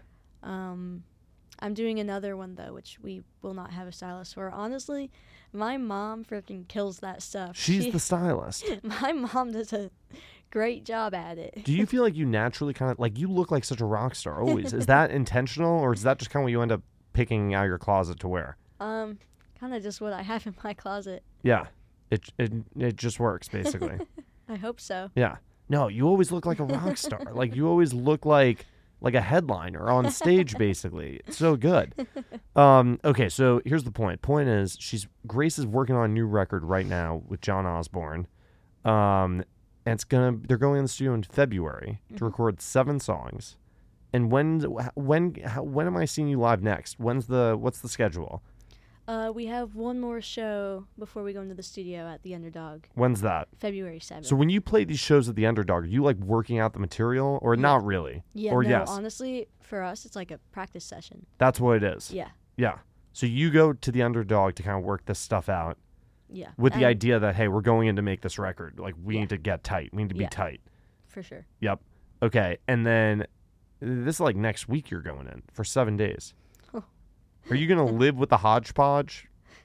S2: I'm doing another one though, which we will not have a stylist for. Honestly, my mom freaking kills that stuff.
S1: She's the stylist.
S2: My mom does a great job at it.
S1: Do you feel like you naturally kind of like you look like such a rock star always? Is that intentional, or is that just kind of what you end up picking out of your closet to wear?
S2: Kind of just what I have in my closet.
S1: Yeah. It just works basically.
S2: I hope so.
S1: Yeah. No, you always look like a rock star. Like you always look like a headliner on stage basically. It's so good. Okay, so here's the point. Point is Grace is working on a new record right now with John Osborne. And they're going in the studio in February to record 7 songs. And when am I seeing you live next? What's the schedule?
S2: We have one more show before we go into the studio at the Underdog.
S1: When's that?
S2: February 7th.
S1: So when you play these shows at the Underdog, are you like working out the material or not really?
S2: Yeah,
S1: or
S2: no,
S1: yes?
S2: honestly, for us, it's like a practice session.
S1: That's what it is.
S2: Yeah.
S1: Yeah. So you go to the Underdog to kind of work this stuff out
S2: Yeah.
S1: with the idea that, hey, we're going in to make this record. Like, we need to get tight. We need to be
S2: Yeah.
S1: tight.
S2: For sure.
S1: Yep. Okay. And then this is like next week you're going in for 7 days.
S2: Oh.
S1: Are you going to live with the Hodgepodge?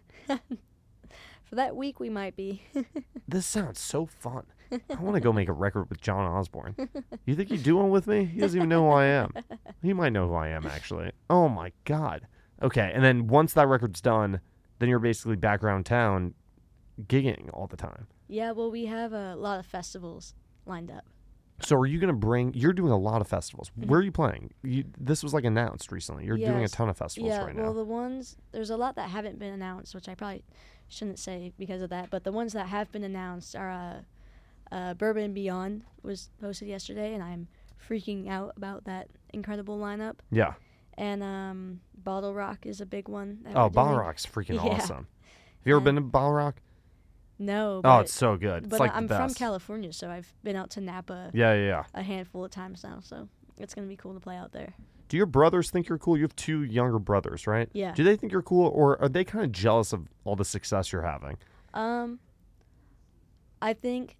S2: For that week, we might be.
S1: This sounds so fun. I want to go make a record with John Osborne. You think he'd do one with me? He doesn't even know who I am. He might know who I am, actually. Oh, my God. Okay, and then once that record's done, then you're basically back around town gigging all the time.
S2: Yeah, well, we have a lot of festivals lined up.
S1: So are you going to you're doing a lot of festivals.
S2: Mhm.
S1: Where are you playing? This was like announced recently. You're doing a
S2: Yes.
S1: ton of festivals
S2: Yeah,
S1: right
S2: well,
S1: now.
S2: there's a lot that haven't been announced, which I probably shouldn't say because of that, but the ones that have been announced are Bourbon and Beyond was posted yesterday, and I'm freaking out about that incredible lineup.
S1: Yeah.
S2: And Bottle Rock is a big one. That
S1: Oh,
S2: we're
S1: Bottle
S2: doing.
S1: Rock's freaking
S2: Yeah.
S1: awesome. Have you ever
S2: And-
S1: been to Bottle Rock?
S2: No,
S1: Oh,
S2: but,
S1: it's so good. It's
S2: but
S1: like
S2: I'm
S1: the
S2: from
S1: best.
S2: California, so I've been out to Napa
S1: Yeah.
S2: a handful of times now, so it's going to be cool to play out there.
S1: Do your brothers think you're cool? You have 2 younger brothers, right?
S2: Yeah.
S1: Do they think you're cool, or are they kind of jealous of all the success you're having?
S2: I think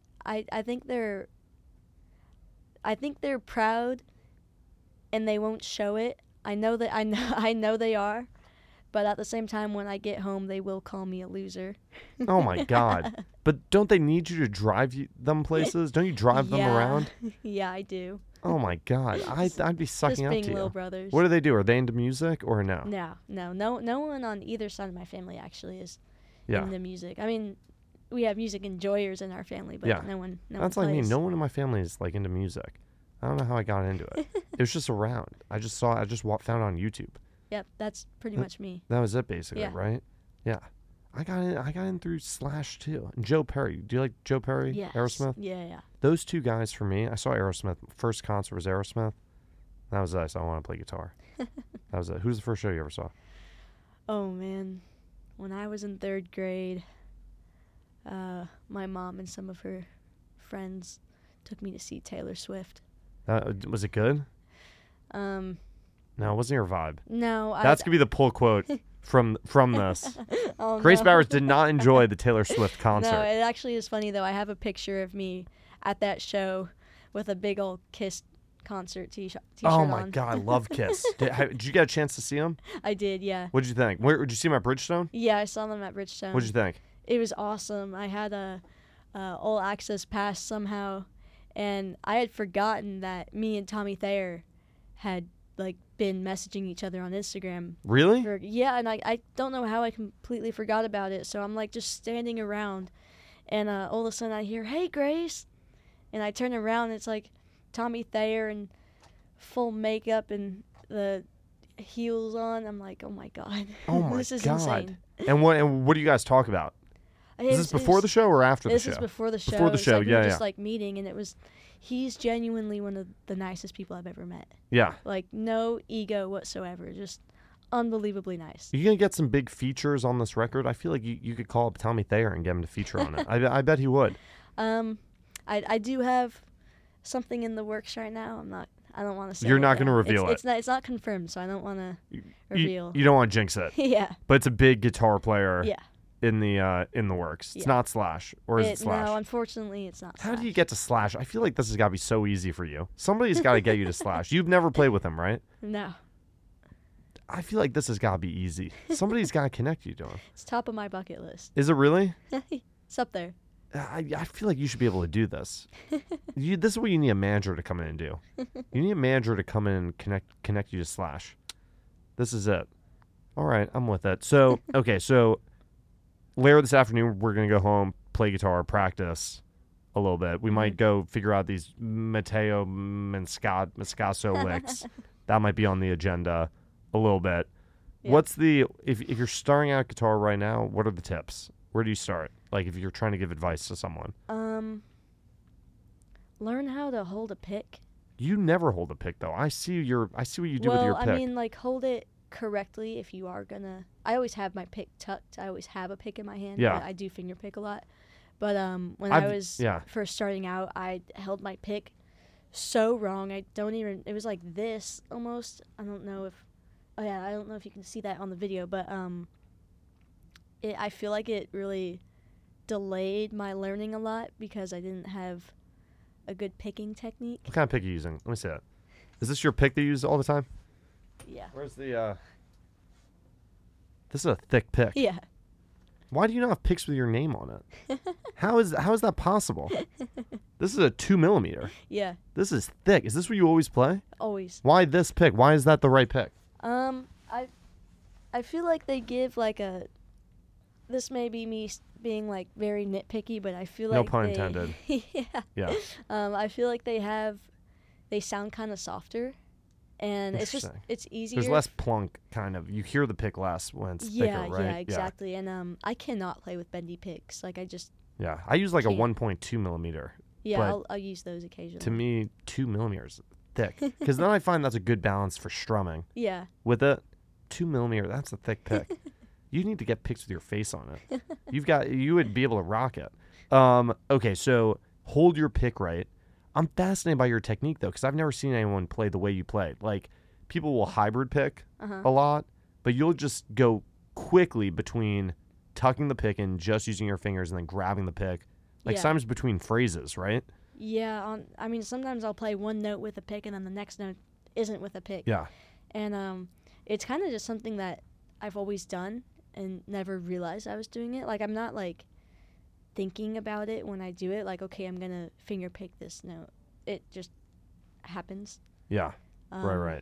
S2: they're proud, and they won't show it. I know they are, but at the same time, when I get home, they will call me a loser.
S1: Oh my God! But don't they need you to drive them places? Don't you drive them
S2: Yeah.
S1: around?
S2: Yeah, I do.
S1: Oh my God! I'd be sucking
S2: Just
S1: up
S2: being
S1: to
S2: little
S1: you.
S2: brothers.
S1: What do they do? Are they into music or no?
S2: No one on either side of my family actually is
S1: Yeah.
S2: into music. I mean, we have music enjoyers in our family, but
S1: Yeah.
S2: no one
S1: That's
S2: plays.
S1: like me. No one in my family is like into music. I don't know how I got into it. It was just around. I just found it on YouTube.
S2: Yep, that's pretty much me.
S1: That was it, basically,
S2: Yeah.
S1: right? Yeah. I got in through Slash too. And Joe Perry. Do you like Joe Perry?
S2: Yes.
S1: Aerosmith.
S2: Yeah.
S1: Those 2 guys for me. I saw Aerosmith. First concert was Aerosmith. That was it. So I want to play guitar. That was it. Who's the first show you ever saw?
S2: Oh man, when I was in 3rd grade, my mom and some of her friends took me to see Taylor Swift.
S1: Was it good?
S2: Um,
S1: No, it wasn't your vibe.
S2: no,
S1: That's gonna be the pull quote from this.
S2: Oh,
S1: Grace
S2: no.
S1: Bowers did not enjoy the Taylor Swift concert.
S2: No, it actually is funny though. I have a picture of me at that show with a big old Kiss concert t-shirt
S1: Oh my
S2: on.
S1: God, I love Kiss. Did you get a chance to see them?
S2: I did, yeah.
S1: What did you think? Where did you see them at Bridgestone?
S2: Yeah, I saw them at Bridgestone.
S1: What did you think?
S2: It was awesome. I had a all access pass somehow, and I had forgotten that me and Tommy Thayer had like been messaging each other on Instagram.
S1: Really?
S2: Yeah, and I don't know how I completely forgot about it. So I'm like just standing around, and all of a sudden I hear, "Hey, Grace," and I turn around, and it's like Tommy Thayer in full makeup and the heels on. I'm like, oh my God,
S1: Oh my
S2: this is
S1: God.
S2: insane.
S1: And what do you guys talk about? Is this before the show or after the
S2: This
S1: show?
S2: is before the show.
S1: Before the
S2: It's
S1: show,
S2: like we
S1: yeah,
S2: were
S1: yeah.
S2: just like meeting, and he's genuinely one of the nicest people I've ever met.
S1: Yeah.
S2: Like no ego whatsoever, just unbelievably nice.
S1: You gonna get some big features on this record? I feel like you could call up Tommy Thayer and get him to feature on it. I bet he would.
S2: I do have something in the works right now. I don't want to say.
S1: You're
S2: it
S1: not
S2: yet.
S1: gonna reveal
S2: It's not confirmed, so I don't want to reveal.
S1: You don't want to jinx it.
S2: Yeah.
S1: But it's a big guitar player
S2: Yeah.
S1: in the works. It's
S2: Yeah.
S1: not Slash, or is it Slash?
S2: No, unfortunately, it's not.
S1: How
S2: Slash.
S1: do you get to Slash? I feel like this has got to be so easy for you. Somebody's got to get you to Slash. You've never played with him, right?
S2: No,
S1: I feel like this has got to be easy. Somebody's got to connect you to him.
S2: it's top of my bucket list.
S1: Is it really?
S2: It's up there.
S1: I feel like you should be able to do this. This is what you need a manager to come in and do. You need a manager to come in and connect you to Slash. This is it. All right, I'm with it. So, okay, so later this afternoon, we're going to go home, play guitar, practice a little bit. We might go figure out these Matteo Moscaso licks. That might be on the agenda a little bit.
S2: Yeah.
S1: What's if you're starting out guitar right now, what are the tips? Where do you start? Like if you're trying to give advice to someone.
S2: Learn how to hold a pick.
S1: You never hold a pick though. I see what you do with your pick.
S2: I mean, like hold it correctly if you are gonna. I always have my pick tucked. I always have a pick in my hand.
S1: Yeah.
S2: But I do finger pick a lot. But when I was first starting out, I held my pick so wrong. I don't even. It was like this almost. I don't know if. Oh yeah, I don't know if you can see that on the video, but I feel like it really delayed my learning a lot because I didn't have a good picking technique.
S1: What kind of pick are you using? Let me see that. Is this your pick that you use all the time?
S2: Yeah.
S1: Where's the This is a thick pick.
S2: Yeah.
S1: Why do you not have picks with your name on it? How is that possible? This is a 2 millimeter.
S2: Yeah.
S1: This is thick. Is this what you always play?
S2: Always.
S1: Why this pick? Why is that the right pick?
S2: I feel like they give like this may be me being like very nitpicky, but I feel
S1: No
S2: like
S1: pun intended.
S2: Yeah.
S1: Yeah.
S2: I feel like they sound kind of softer, and
S1: Interesting.
S2: it's easier.
S1: There's less plunk, kind of. You hear the pick less when it's thicker, right?
S2: Yeah, exactly. And I cannot play with bendy picks. Like I just
S1: Yeah. I use like a
S2: Can't.
S1: 1.2 millimeter.
S2: yeah,
S1: But
S2: I'll use those occasionally.
S1: To me, 2 millimeters thick. Because then I find that's a good balance for strumming.
S2: Yeah.
S1: With it, 2 millimeter, that's a thick pick. You need to get picks with your face on it. You would be able to rock it. Okay, so hold your pick right. I'm fascinated by your technique though, because I've never seen anyone play the way you play. Like people will hybrid pick a lot, but you'll just go quickly between tucking the pick in, just using your fingers, and then grabbing the pick. Like
S2: Yeah.
S1: sometimes between phrases, right?
S2: Yeah. I mean, sometimes I'll play one note with a pick, and then the next note isn't with a pick.
S1: Yeah.
S2: And it's kind of just something that I've always done and never realized I was doing it. Like I'm not like thinking about it when I do it. Like okay, I'm gonna finger pick this note. It just happens.
S1: Yeah. Right.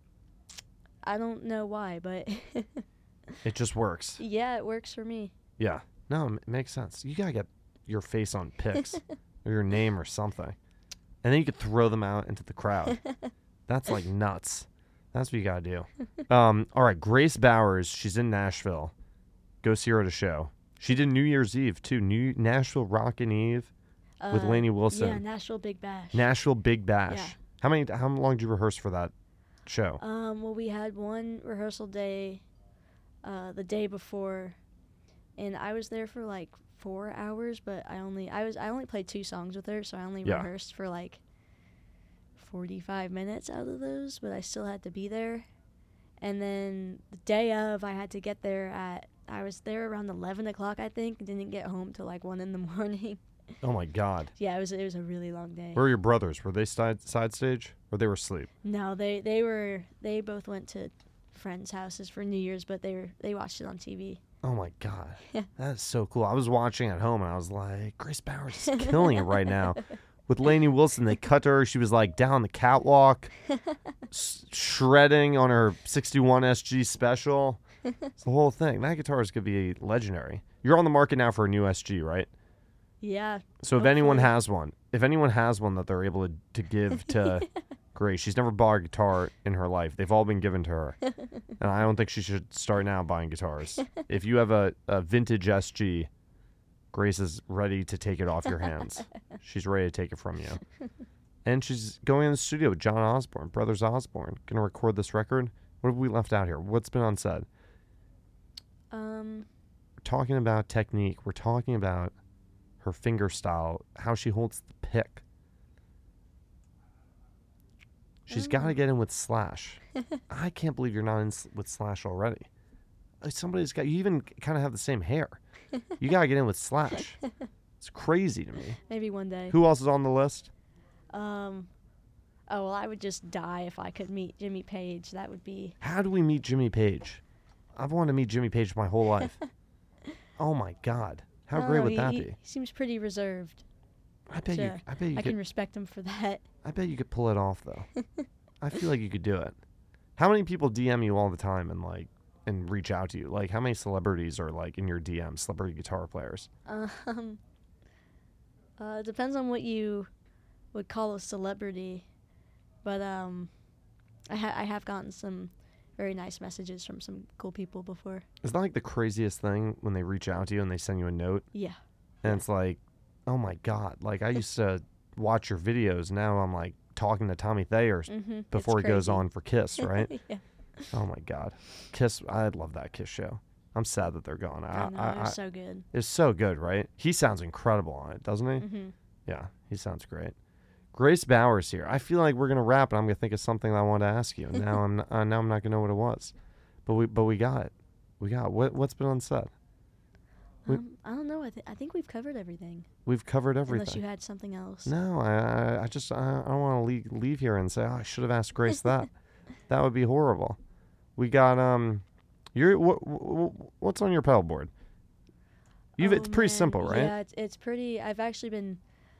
S2: I don't know why, but
S1: It just works.
S2: yeah, it works for me.
S1: Yeah. No, it makes sense. You gotta get your face on picks or your name or something, and then you could throw them out into the crowd. That's like nuts. That's what you gotta do. All right, Grace Bowers. She's in Nashville. Go see her at a show. She did New Year's Eve too. Nashville Rockin' Eve with Lainey Wilson.
S2: Yeah, Nashville Big Bash.
S1: Nashville Big Bash.
S2: Yeah.
S1: How long did you rehearse for that show?
S2: Well, we had one rehearsal day, the day before, and I was there for like 4 hours, but I only played 2 songs with her, so I only rehearsed for like 45 minutes out of those, but I still had to be there. And then the day of, I had to get there I was there around 11 o'clock, I think, and didn't get home till like 1 in the morning.
S1: Oh my God.
S2: Yeah, it was a really long day.
S1: Where were your brothers? Were they side stage or they were asleep?
S2: No, they both went to friends' houses for New Year's, but they watched it on TV.
S1: Oh my God. That's so cool. I was watching at home and I was like, Grace Bowers is killing it right now. With Lainey Wilson, they cut her. She was like down the catwalk, shredding on her 61 SG special. It's the whole thing. That guitar is going to be legendary. You're on the market now for a new SG, right?
S2: Yeah.
S1: So if anyone has one that they're able to give to Grace, she's never bought a guitar in her life. They've all been given to her. And I don't think she should start now buying guitars. If you have a vintage SG, Grace is ready to take it off your hands. She's ready to take it from you. And she's going in the studio with John Osborne, Brothers Osborne. Going to record this record. What have we left out here? What's been unsaid? We're talking about technique. We're talking about her finger style, how she holds the pick. She's got to get in with Slash. I can't believe you're not in with Slash already. Somebody's got, you even kind of have the same hair. You got to get in with Slash. It's crazy to me.
S2: Maybe one day.
S1: Who else is on the list?
S2: Oh, well, I would just die if I could meet Jimmy Page. That would be...
S1: How do we meet Jimmy Page? I've wanted to meet Jimmy Page my whole life. Oh my God. How great would that be?
S2: He seems pretty reserved.
S1: I bet you
S2: I can respect him for that.
S1: I bet you could pull it off though. I feel like you could do it. How many people DM you all the time and reach out to you? Like how many celebrities are like in your DM, celebrity guitar players?
S2: It depends on what you would call a celebrity, but I have gotten some very nice messages from some cool people before.
S1: Is that like the craziest thing when they reach out to you and they send you a note?
S2: Yeah.
S1: And it's like, oh my God. Like I used to watch your videos. Now I'm like talking to Tommy Thayer before he goes on for Kiss, right?
S2: Yeah.
S1: Oh my God. Kiss. I love that Kiss show. I'm sad that they're gone.
S2: I know, it's so good.
S1: It's so good, right? He sounds incredible on it, doesn't he?
S2: Mm-hmm.
S1: Yeah, he sounds great. Grace Bowers here. I feel like we're gonna wrap, and I'm gonna think of something that I wanted to ask you. Now I'm not gonna know what it was, but we got it. We got it. What's been unsaid?
S2: I don't know. I think we've covered everything.
S1: We've covered everything.
S2: Unless you had something else.
S1: No, I don't want to leave here and say, oh, I should have asked Grace that. That would be horrible. We got what's on your pedal board? It's pretty simple, right?
S2: Yeah, it's pretty. I've actually been.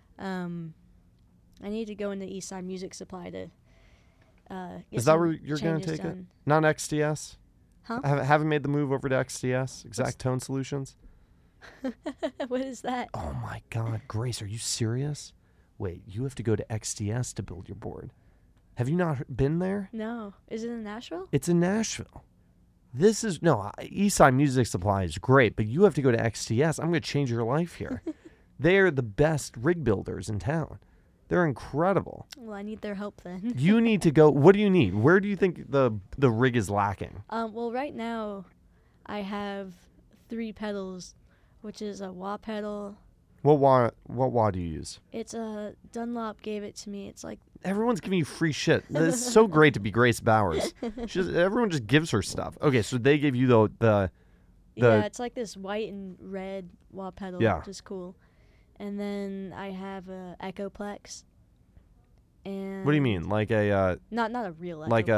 S2: I need to go into Eastside Music Supply to.
S1: Is that where you're going to take it? Not XTS?
S2: Huh?
S1: Haven't made the move over to XTS, Exact Tone Solutions?
S2: What is that?
S1: Oh my God, Grace, are you serious? Wait, you have to go to XTS to build your board. Have you not been there?
S2: No. Is it in Nashville?
S1: It's in Nashville. Eastside Music Supply is great, but you have to go to XTS. I'm going to change your life here. They're the best rig builders in town. They're incredible.
S2: Well, I need their help then.
S1: You need to go. What do you need? Where do you think the rig is lacking?
S2: Well, right now, I have 3 pedals, which is a wah pedal.
S1: What wah do you use?
S2: It's a Dunlop gave it to me. It's like
S1: Everyone's giving you free shit. It's so great to be Grace Bowers. Everyone just gives her stuff. Okay, so they gave you the
S2: yeah, it's like this white and red wah pedal,
S1: Yeah.
S2: which is cool. And then I have a Echoplex. And
S1: What do you mean? Like a
S2: Not a real Echoplex.
S1: like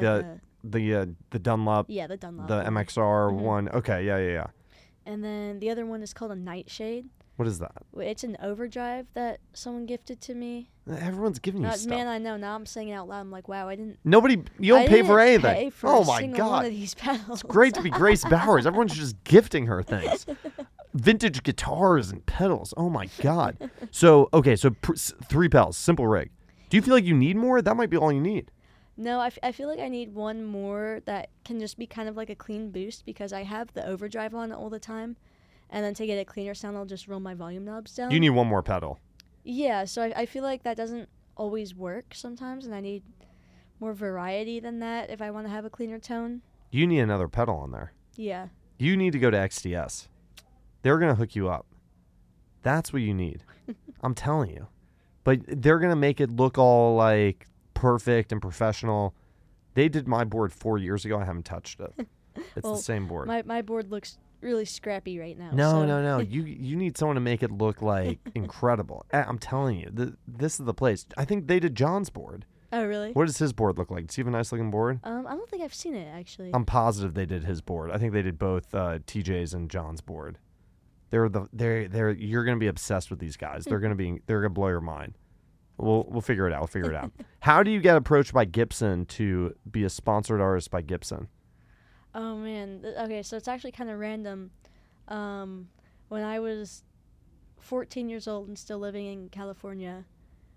S1: the Dunlop,
S2: yeah, the Dunlop.
S1: the
S2: one.
S1: MXR
S2: Mhm.
S1: one. Okay, yeah.
S2: And then the other one is called a Nightshade.
S1: What is that?
S2: It's an overdrive that someone gifted to me.
S1: Everyone's giving you stuff.
S2: Man, I know. Now I'm saying it out loud. I'm like, wow, I didn't.
S1: You don't
S2: I
S1: pay for
S2: didn't
S1: anything.
S2: Pay for
S1: Oh
S2: a
S1: my
S2: single
S1: God.
S2: One of these pedals.
S1: It's great to be Grace Bowers. Everyone's just gifting her things. Vintage guitars and pedals. Oh my God. So 3 pedals, simple rig. Do you feel like you need more? That might be all you need.
S2: No, I feel like I need one more that can just be kind of like a clean boost because I have the overdrive on all the time. And then to get a cleaner sound, I'll just roll my volume knobs down.
S1: You need one more pedal.
S2: Yeah, so I feel like that doesn't always work sometimes, and I need more variety than that if I want to have a cleaner tone.
S1: You need another pedal on there.
S2: Yeah.
S1: You need to go to XTS. They're going to hook you up. That's what you need. I'm telling you. But they're going to make it look all like perfect and professional. They did my board 4 years ago. I haven't touched it. It's
S2: Well,
S1: the same board.
S2: My board looks really scrappy right now.
S1: No. You need someone to make it look like incredible. I'm telling you, this is the place. I think they did John's board.
S2: Oh, really?
S1: What does his board look like? Does he have a nice looking board?
S2: I don't think I've seen it, actually.
S1: I'm positive they did his board. I think they did both TJ's and John's board. You're gonna be obsessed with these guys. They're gonna blow your mind. We'll figure it out. How do you get approached by Gibson to be a sponsored artist by Gibson?
S2: Oh, man. Okay, so it's actually kind of random. When I was 14 years old and still living in California,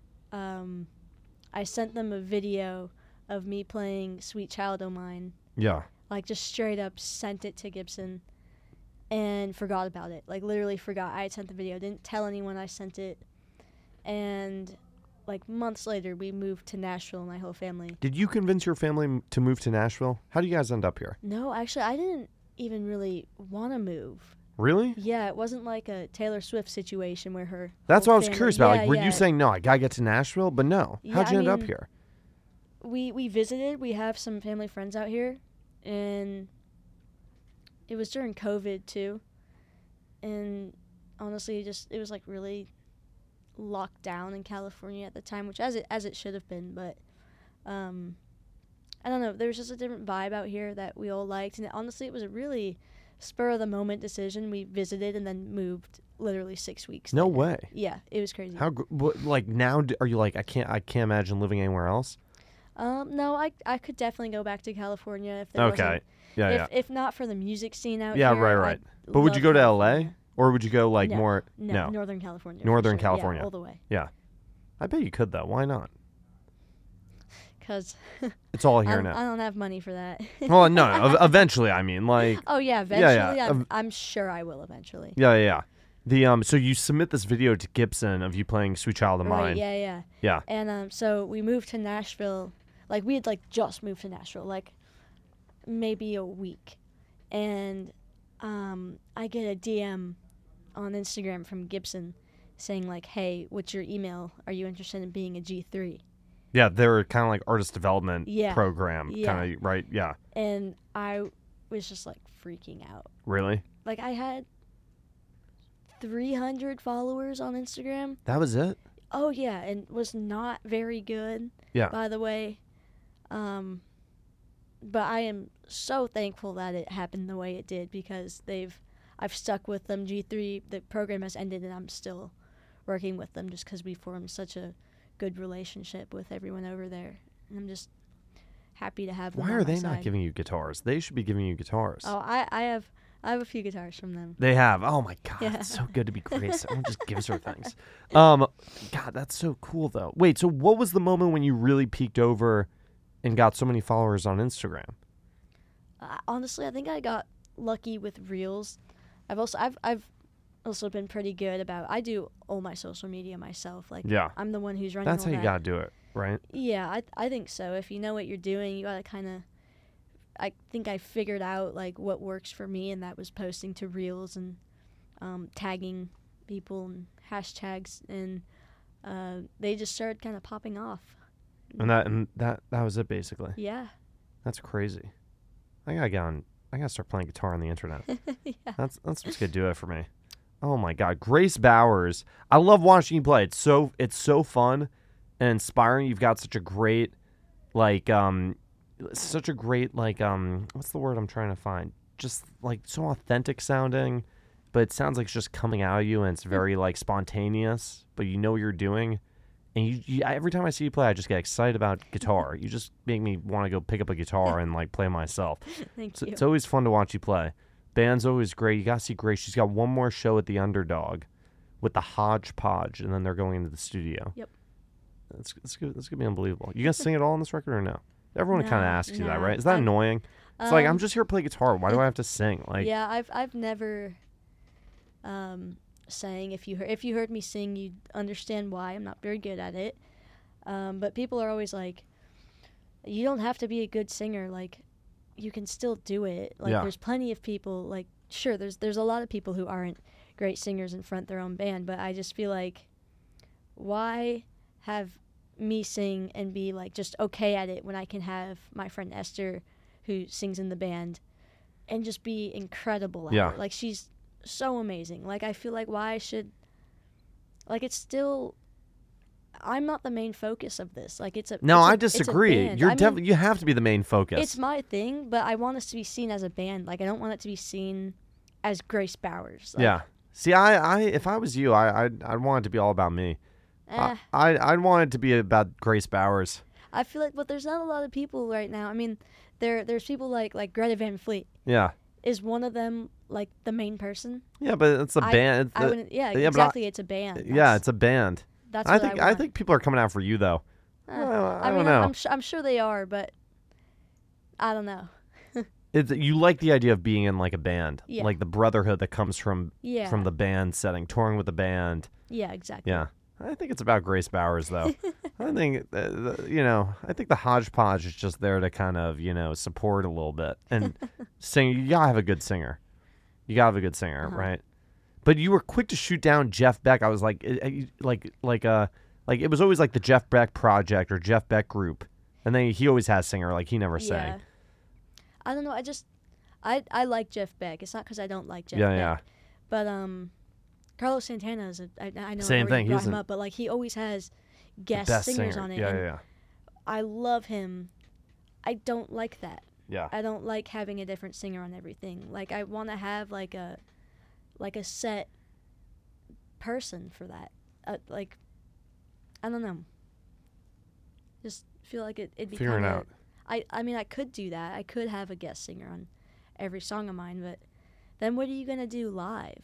S2: I sent them a video of me playing Sweet Child O' Mine.
S1: Yeah.
S2: Like, just straight up sent it to Gibson and forgot about it. Like, literally forgot I had sent the video. Didn't tell anyone I sent it. And, like, months later, we moved to Nashville, my whole family.
S1: Did you convince your family to move to Nashville? How do you guys end up here?
S2: No, actually, I didn't even really want to move.
S1: Really?
S2: Yeah, it wasn't like a Taylor Swift situation where her.
S1: That's what
S2: whole
S1: I was
S2: family-
S1: curious about.
S2: Yeah,
S1: Like, were
S2: yeah.
S1: you saying, no, I gotta get to Nashville? But no.
S2: Yeah,
S1: How'd you
S2: I
S1: end up
S2: mean-
S1: here?
S2: We visited. We have some family friends out here, and it was during COVID too. And honestly, it was like really locked down in California at the time, which as it should have been. But I don't know. There was just a different vibe out here that we all liked, and honestly, it was a really spur of the moment decision. We visited and then moved literally 6 weeks.
S1: No
S2: later.
S1: way.
S2: Yeah, it was crazy.
S1: Like now? Are you like I can't imagine living anywhere else?
S2: No, I could definitely go back to California if there wasn't.
S1: Okay. Yeah.
S2: If not for the music scene out
S1: Yeah,
S2: here.
S1: right.
S2: I'd
S1: But would you
S2: love
S1: go to LA
S2: California.
S1: or would you go like
S2: No,
S1: more?
S2: No, Northern California. for
S1: Northern
S2: sure.
S1: California.
S2: Yeah, all the way.
S1: Yeah. I bet you could though. Why not?
S2: Because
S1: It's all
S2: I
S1: here
S2: don't
S1: now.
S2: have money for that.
S1: Well, no. Eventually, I mean, like.
S2: Oh yeah, eventually.
S1: yeah.
S2: I'm sure I will eventually.
S1: Yeah. The so you submit this video to Gibson of you playing "Sweet Child of
S2: Right,
S1: Mine."
S2: yeah.
S1: Yeah.
S2: And so we moved to Nashville. Like we had just moved to Nashville, like maybe a week, and I get a DM on Instagram from Gibson saying like, "Hey, what's your email? Are you interested in being a G3?"
S1: Yeah, they're kind of like artist development
S2: Yeah.
S1: program,
S2: Yeah.
S1: kind of, right? Yeah.
S2: And I was just like freaking out.
S1: Really?
S2: Like I had 300 followers on Instagram.
S1: That was it?
S2: Oh yeah, and was not very good.
S1: Yeah.
S2: By the way, but I am so thankful that it happened the way it did because I've stuck with them. G3, the program has ended, and I'm still working with them just because we formed such a good relationship with everyone over there. And I'm just happy to have them.
S1: Why
S2: on
S1: are
S2: my
S1: they not
S2: side.
S1: giving you guitars? They should be giving you guitars.
S2: Oh, I I have a few guitars from them.
S1: They have. Oh my God,
S2: Yeah.
S1: it's so good to be Grace. Everyone just gives her things. God, that's so cool though. Wait, so what was the moment when you really peaked over and got so many followers on Instagram?
S2: Honestly, I think I got lucky with Reels. I've also been pretty good about. I do all my social media myself. Like,
S1: Yeah.
S2: I'm the one who's running.
S1: That's
S2: all
S1: how you
S2: that.
S1: gotta do it, right?
S2: Yeah, I think so. If you know what you're doing, you gotta kind of. I think I figured out like what works for me, and that was posting to Reels and tagging people and hashtags, and they just started kind of popping off.
S1: And that was it basically.
S2: Yeah.
S1: That's crazy. I gotta start playing guitar on the internet.
S2: Yeah.
S1: That's what's gonna do it for me. Oh my God, Grace Bowers. I love watching you play. It's so fun and inspiring. You've got such a great what's the word I'm trying to find? Just like so authentic sounding, but it sounds like it's just coming out of you and it's very like spontaneous, but you know what you're doing. And every time I see you play, I just get excited about guitar. You just make me want to go pick up a guitar and like play myself.
S2: Thank you.
S1: It's always fun to watch you play. Band's always great. You got to see Grace. She's got one more show at the Underdog with the Hodgepodge, and then they're going into the studio.
S2: Yep.
S1: It's going to be unbelievable. You guys sing it all on this record or no? Everyone kind of asks you that,
S2: no.
S1: right? Is that annoying? It's like, I'm just here to play guitar. Why do I have to sing? Like,
S2: yeah, I've never sang. If you heard me sing, you'd understand why. I'm not very good at it. But people are always like, you don't have to be a good singer. Like, you can still do it. Like,
S1: Yeah.
S2: there's plenty of people. Like, sure, there's a lot of people who aren't great singers and front their own band. But I just feel like, why have me sing and be like just okay at it when I can have my friend Esther, who sings in the band, and just be incredible at
S1: Yeah.
S2: it. Like, she's so amazing. Like, I feel like why should, like, it's still, I'm not the main focus of this. Like, it's a
S1: no,
S2: it's a-
S1: I
S2: it's a
S1: disagree.
S2: band.
S1: You're
S2: I mean,
S1: definitely you have to be the main focus.
S2: it's my thing, but I want us to be seen as a band. Like, I don't want it to be seen as Grace Bowers. Like,
S1: yeah. See, I if I was you, I'd want it to be all about me. I'd want it to be about Grace Bowers.
S2: I feel like, but there's not a lot of people right now. I mean, there's people like Greta Van Fleet.
S1: Yeah.
S2: Is one of them like the main person?
S1: Yeah, but it's a band.
S2: I wouldn't. Yeah,
S1: yeah, but
S2: exactly. It's a band.
S1: Yeah, it's a band.
S2: That's
S1: I
S2: what
S1: think
S2: I want.
S1: think people are coming out for you though. I don't
S2: mean,
S1: know.
S2: I'm sure they are, but I don't know.
S1: You like the idea of being in like a band,
S2: Yeah.
S1: like the brotherhood that comes from
S2: Yeah.
S1: the band setting, touring with the band.
S2: Yeah, exactly.
S1: Yeah, I think it's about Grace Bowers though. I think I think the Hodgepodge is just there to kind of support a little bit and sing. You gotta have a good singer. You gotta have a good singer,
S2: Uh-huh.
S1: right? But you were quick to shoot down Jeff Beck. I was like it was always like the Jeff Beck project or Jeff Beck group, and then he always has singer. Like he never sang.
S2: Yeah. I don't know. I like Jeff Beck. It's not because I don't like Jeff
S1: Yeah,
S2: Beck.
S1: yeah.
S2: But Carlos Santana is I know
S1: Same
S2: I
S1: thing.
S2: brought
S1: He's
S2: him
S1: a-
S2: up, but like he always has guest
S1: Best
S2: singers
S1: singer.
S2: on it.
S1: Yeah,
S2: and
S1: yeah,
S2: I love him. I don't like that.
S1: yeah.
S2: I don't like having a different singer on everything. Like, I want to have like a set person for that. Like, I don't know. Just feel like it'd be
S1: Figuring
S2: kinda,
S1: out.
S2: I mean, I could do that. I could have a guest singer on every song of mine, but then what are you gonna do live?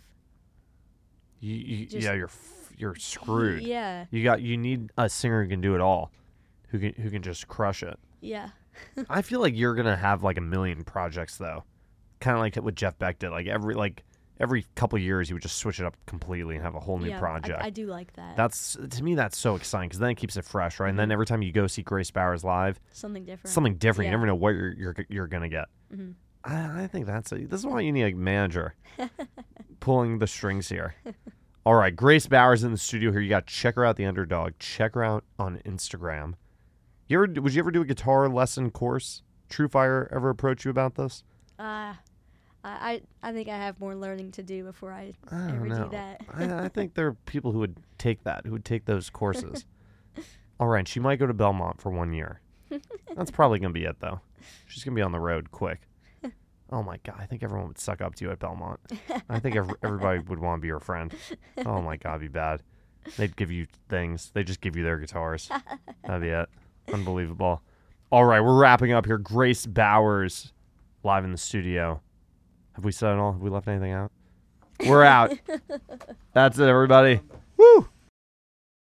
S2: Just-
S1: You're screwed.
S2: Yeah,
S1: You need a singer who can do it all, who can just crush it.
S2: yeah,
S1: I feel like you're gonna have like a million projects though, kind of like what Jeff Beck did. Like every couple of years, he would just switch it up completely and have a whole new
S2: yeah.
S1: project.
S2: I do like that.
S1: That's to me, that's so exciting because then it keeps it fresh, right? And then every time you go see Grace Bowers live,
S2: Something different.
S1: something different.
S2: Yeah.
S1: You never know what you're gonna get.
S2: hmm
S1: I think this is why you need a manager pulling the strings here. All right, Grace Bowers in the studio here. You got to check her out, the Underdog. Check her out on Instagram. Would you ever do a guitar lesson course? TrueFire ever approach you about this?
S2: I think I have more learning to do before I
S1: I
S2: ever
S1: don't know.
S2: do that.
S1: I think there are people who would take those courses. All right, she might go to Belmont for 1 year. That's probably going to be it, though. She's going to be on the road quick. Oh, my God. I think everyone would suck up to you at Belmont. I think everybody would want to be your friend. Oh, my God, it'd be bad. They'd give you things. They'd just give you their guitars. That'd be it. Unbelievable. All right, we're wrapping up here. Grace Bowers live in the studio. Have we said it all? Have we left anything out? We're out. That's it, everybody. Woo!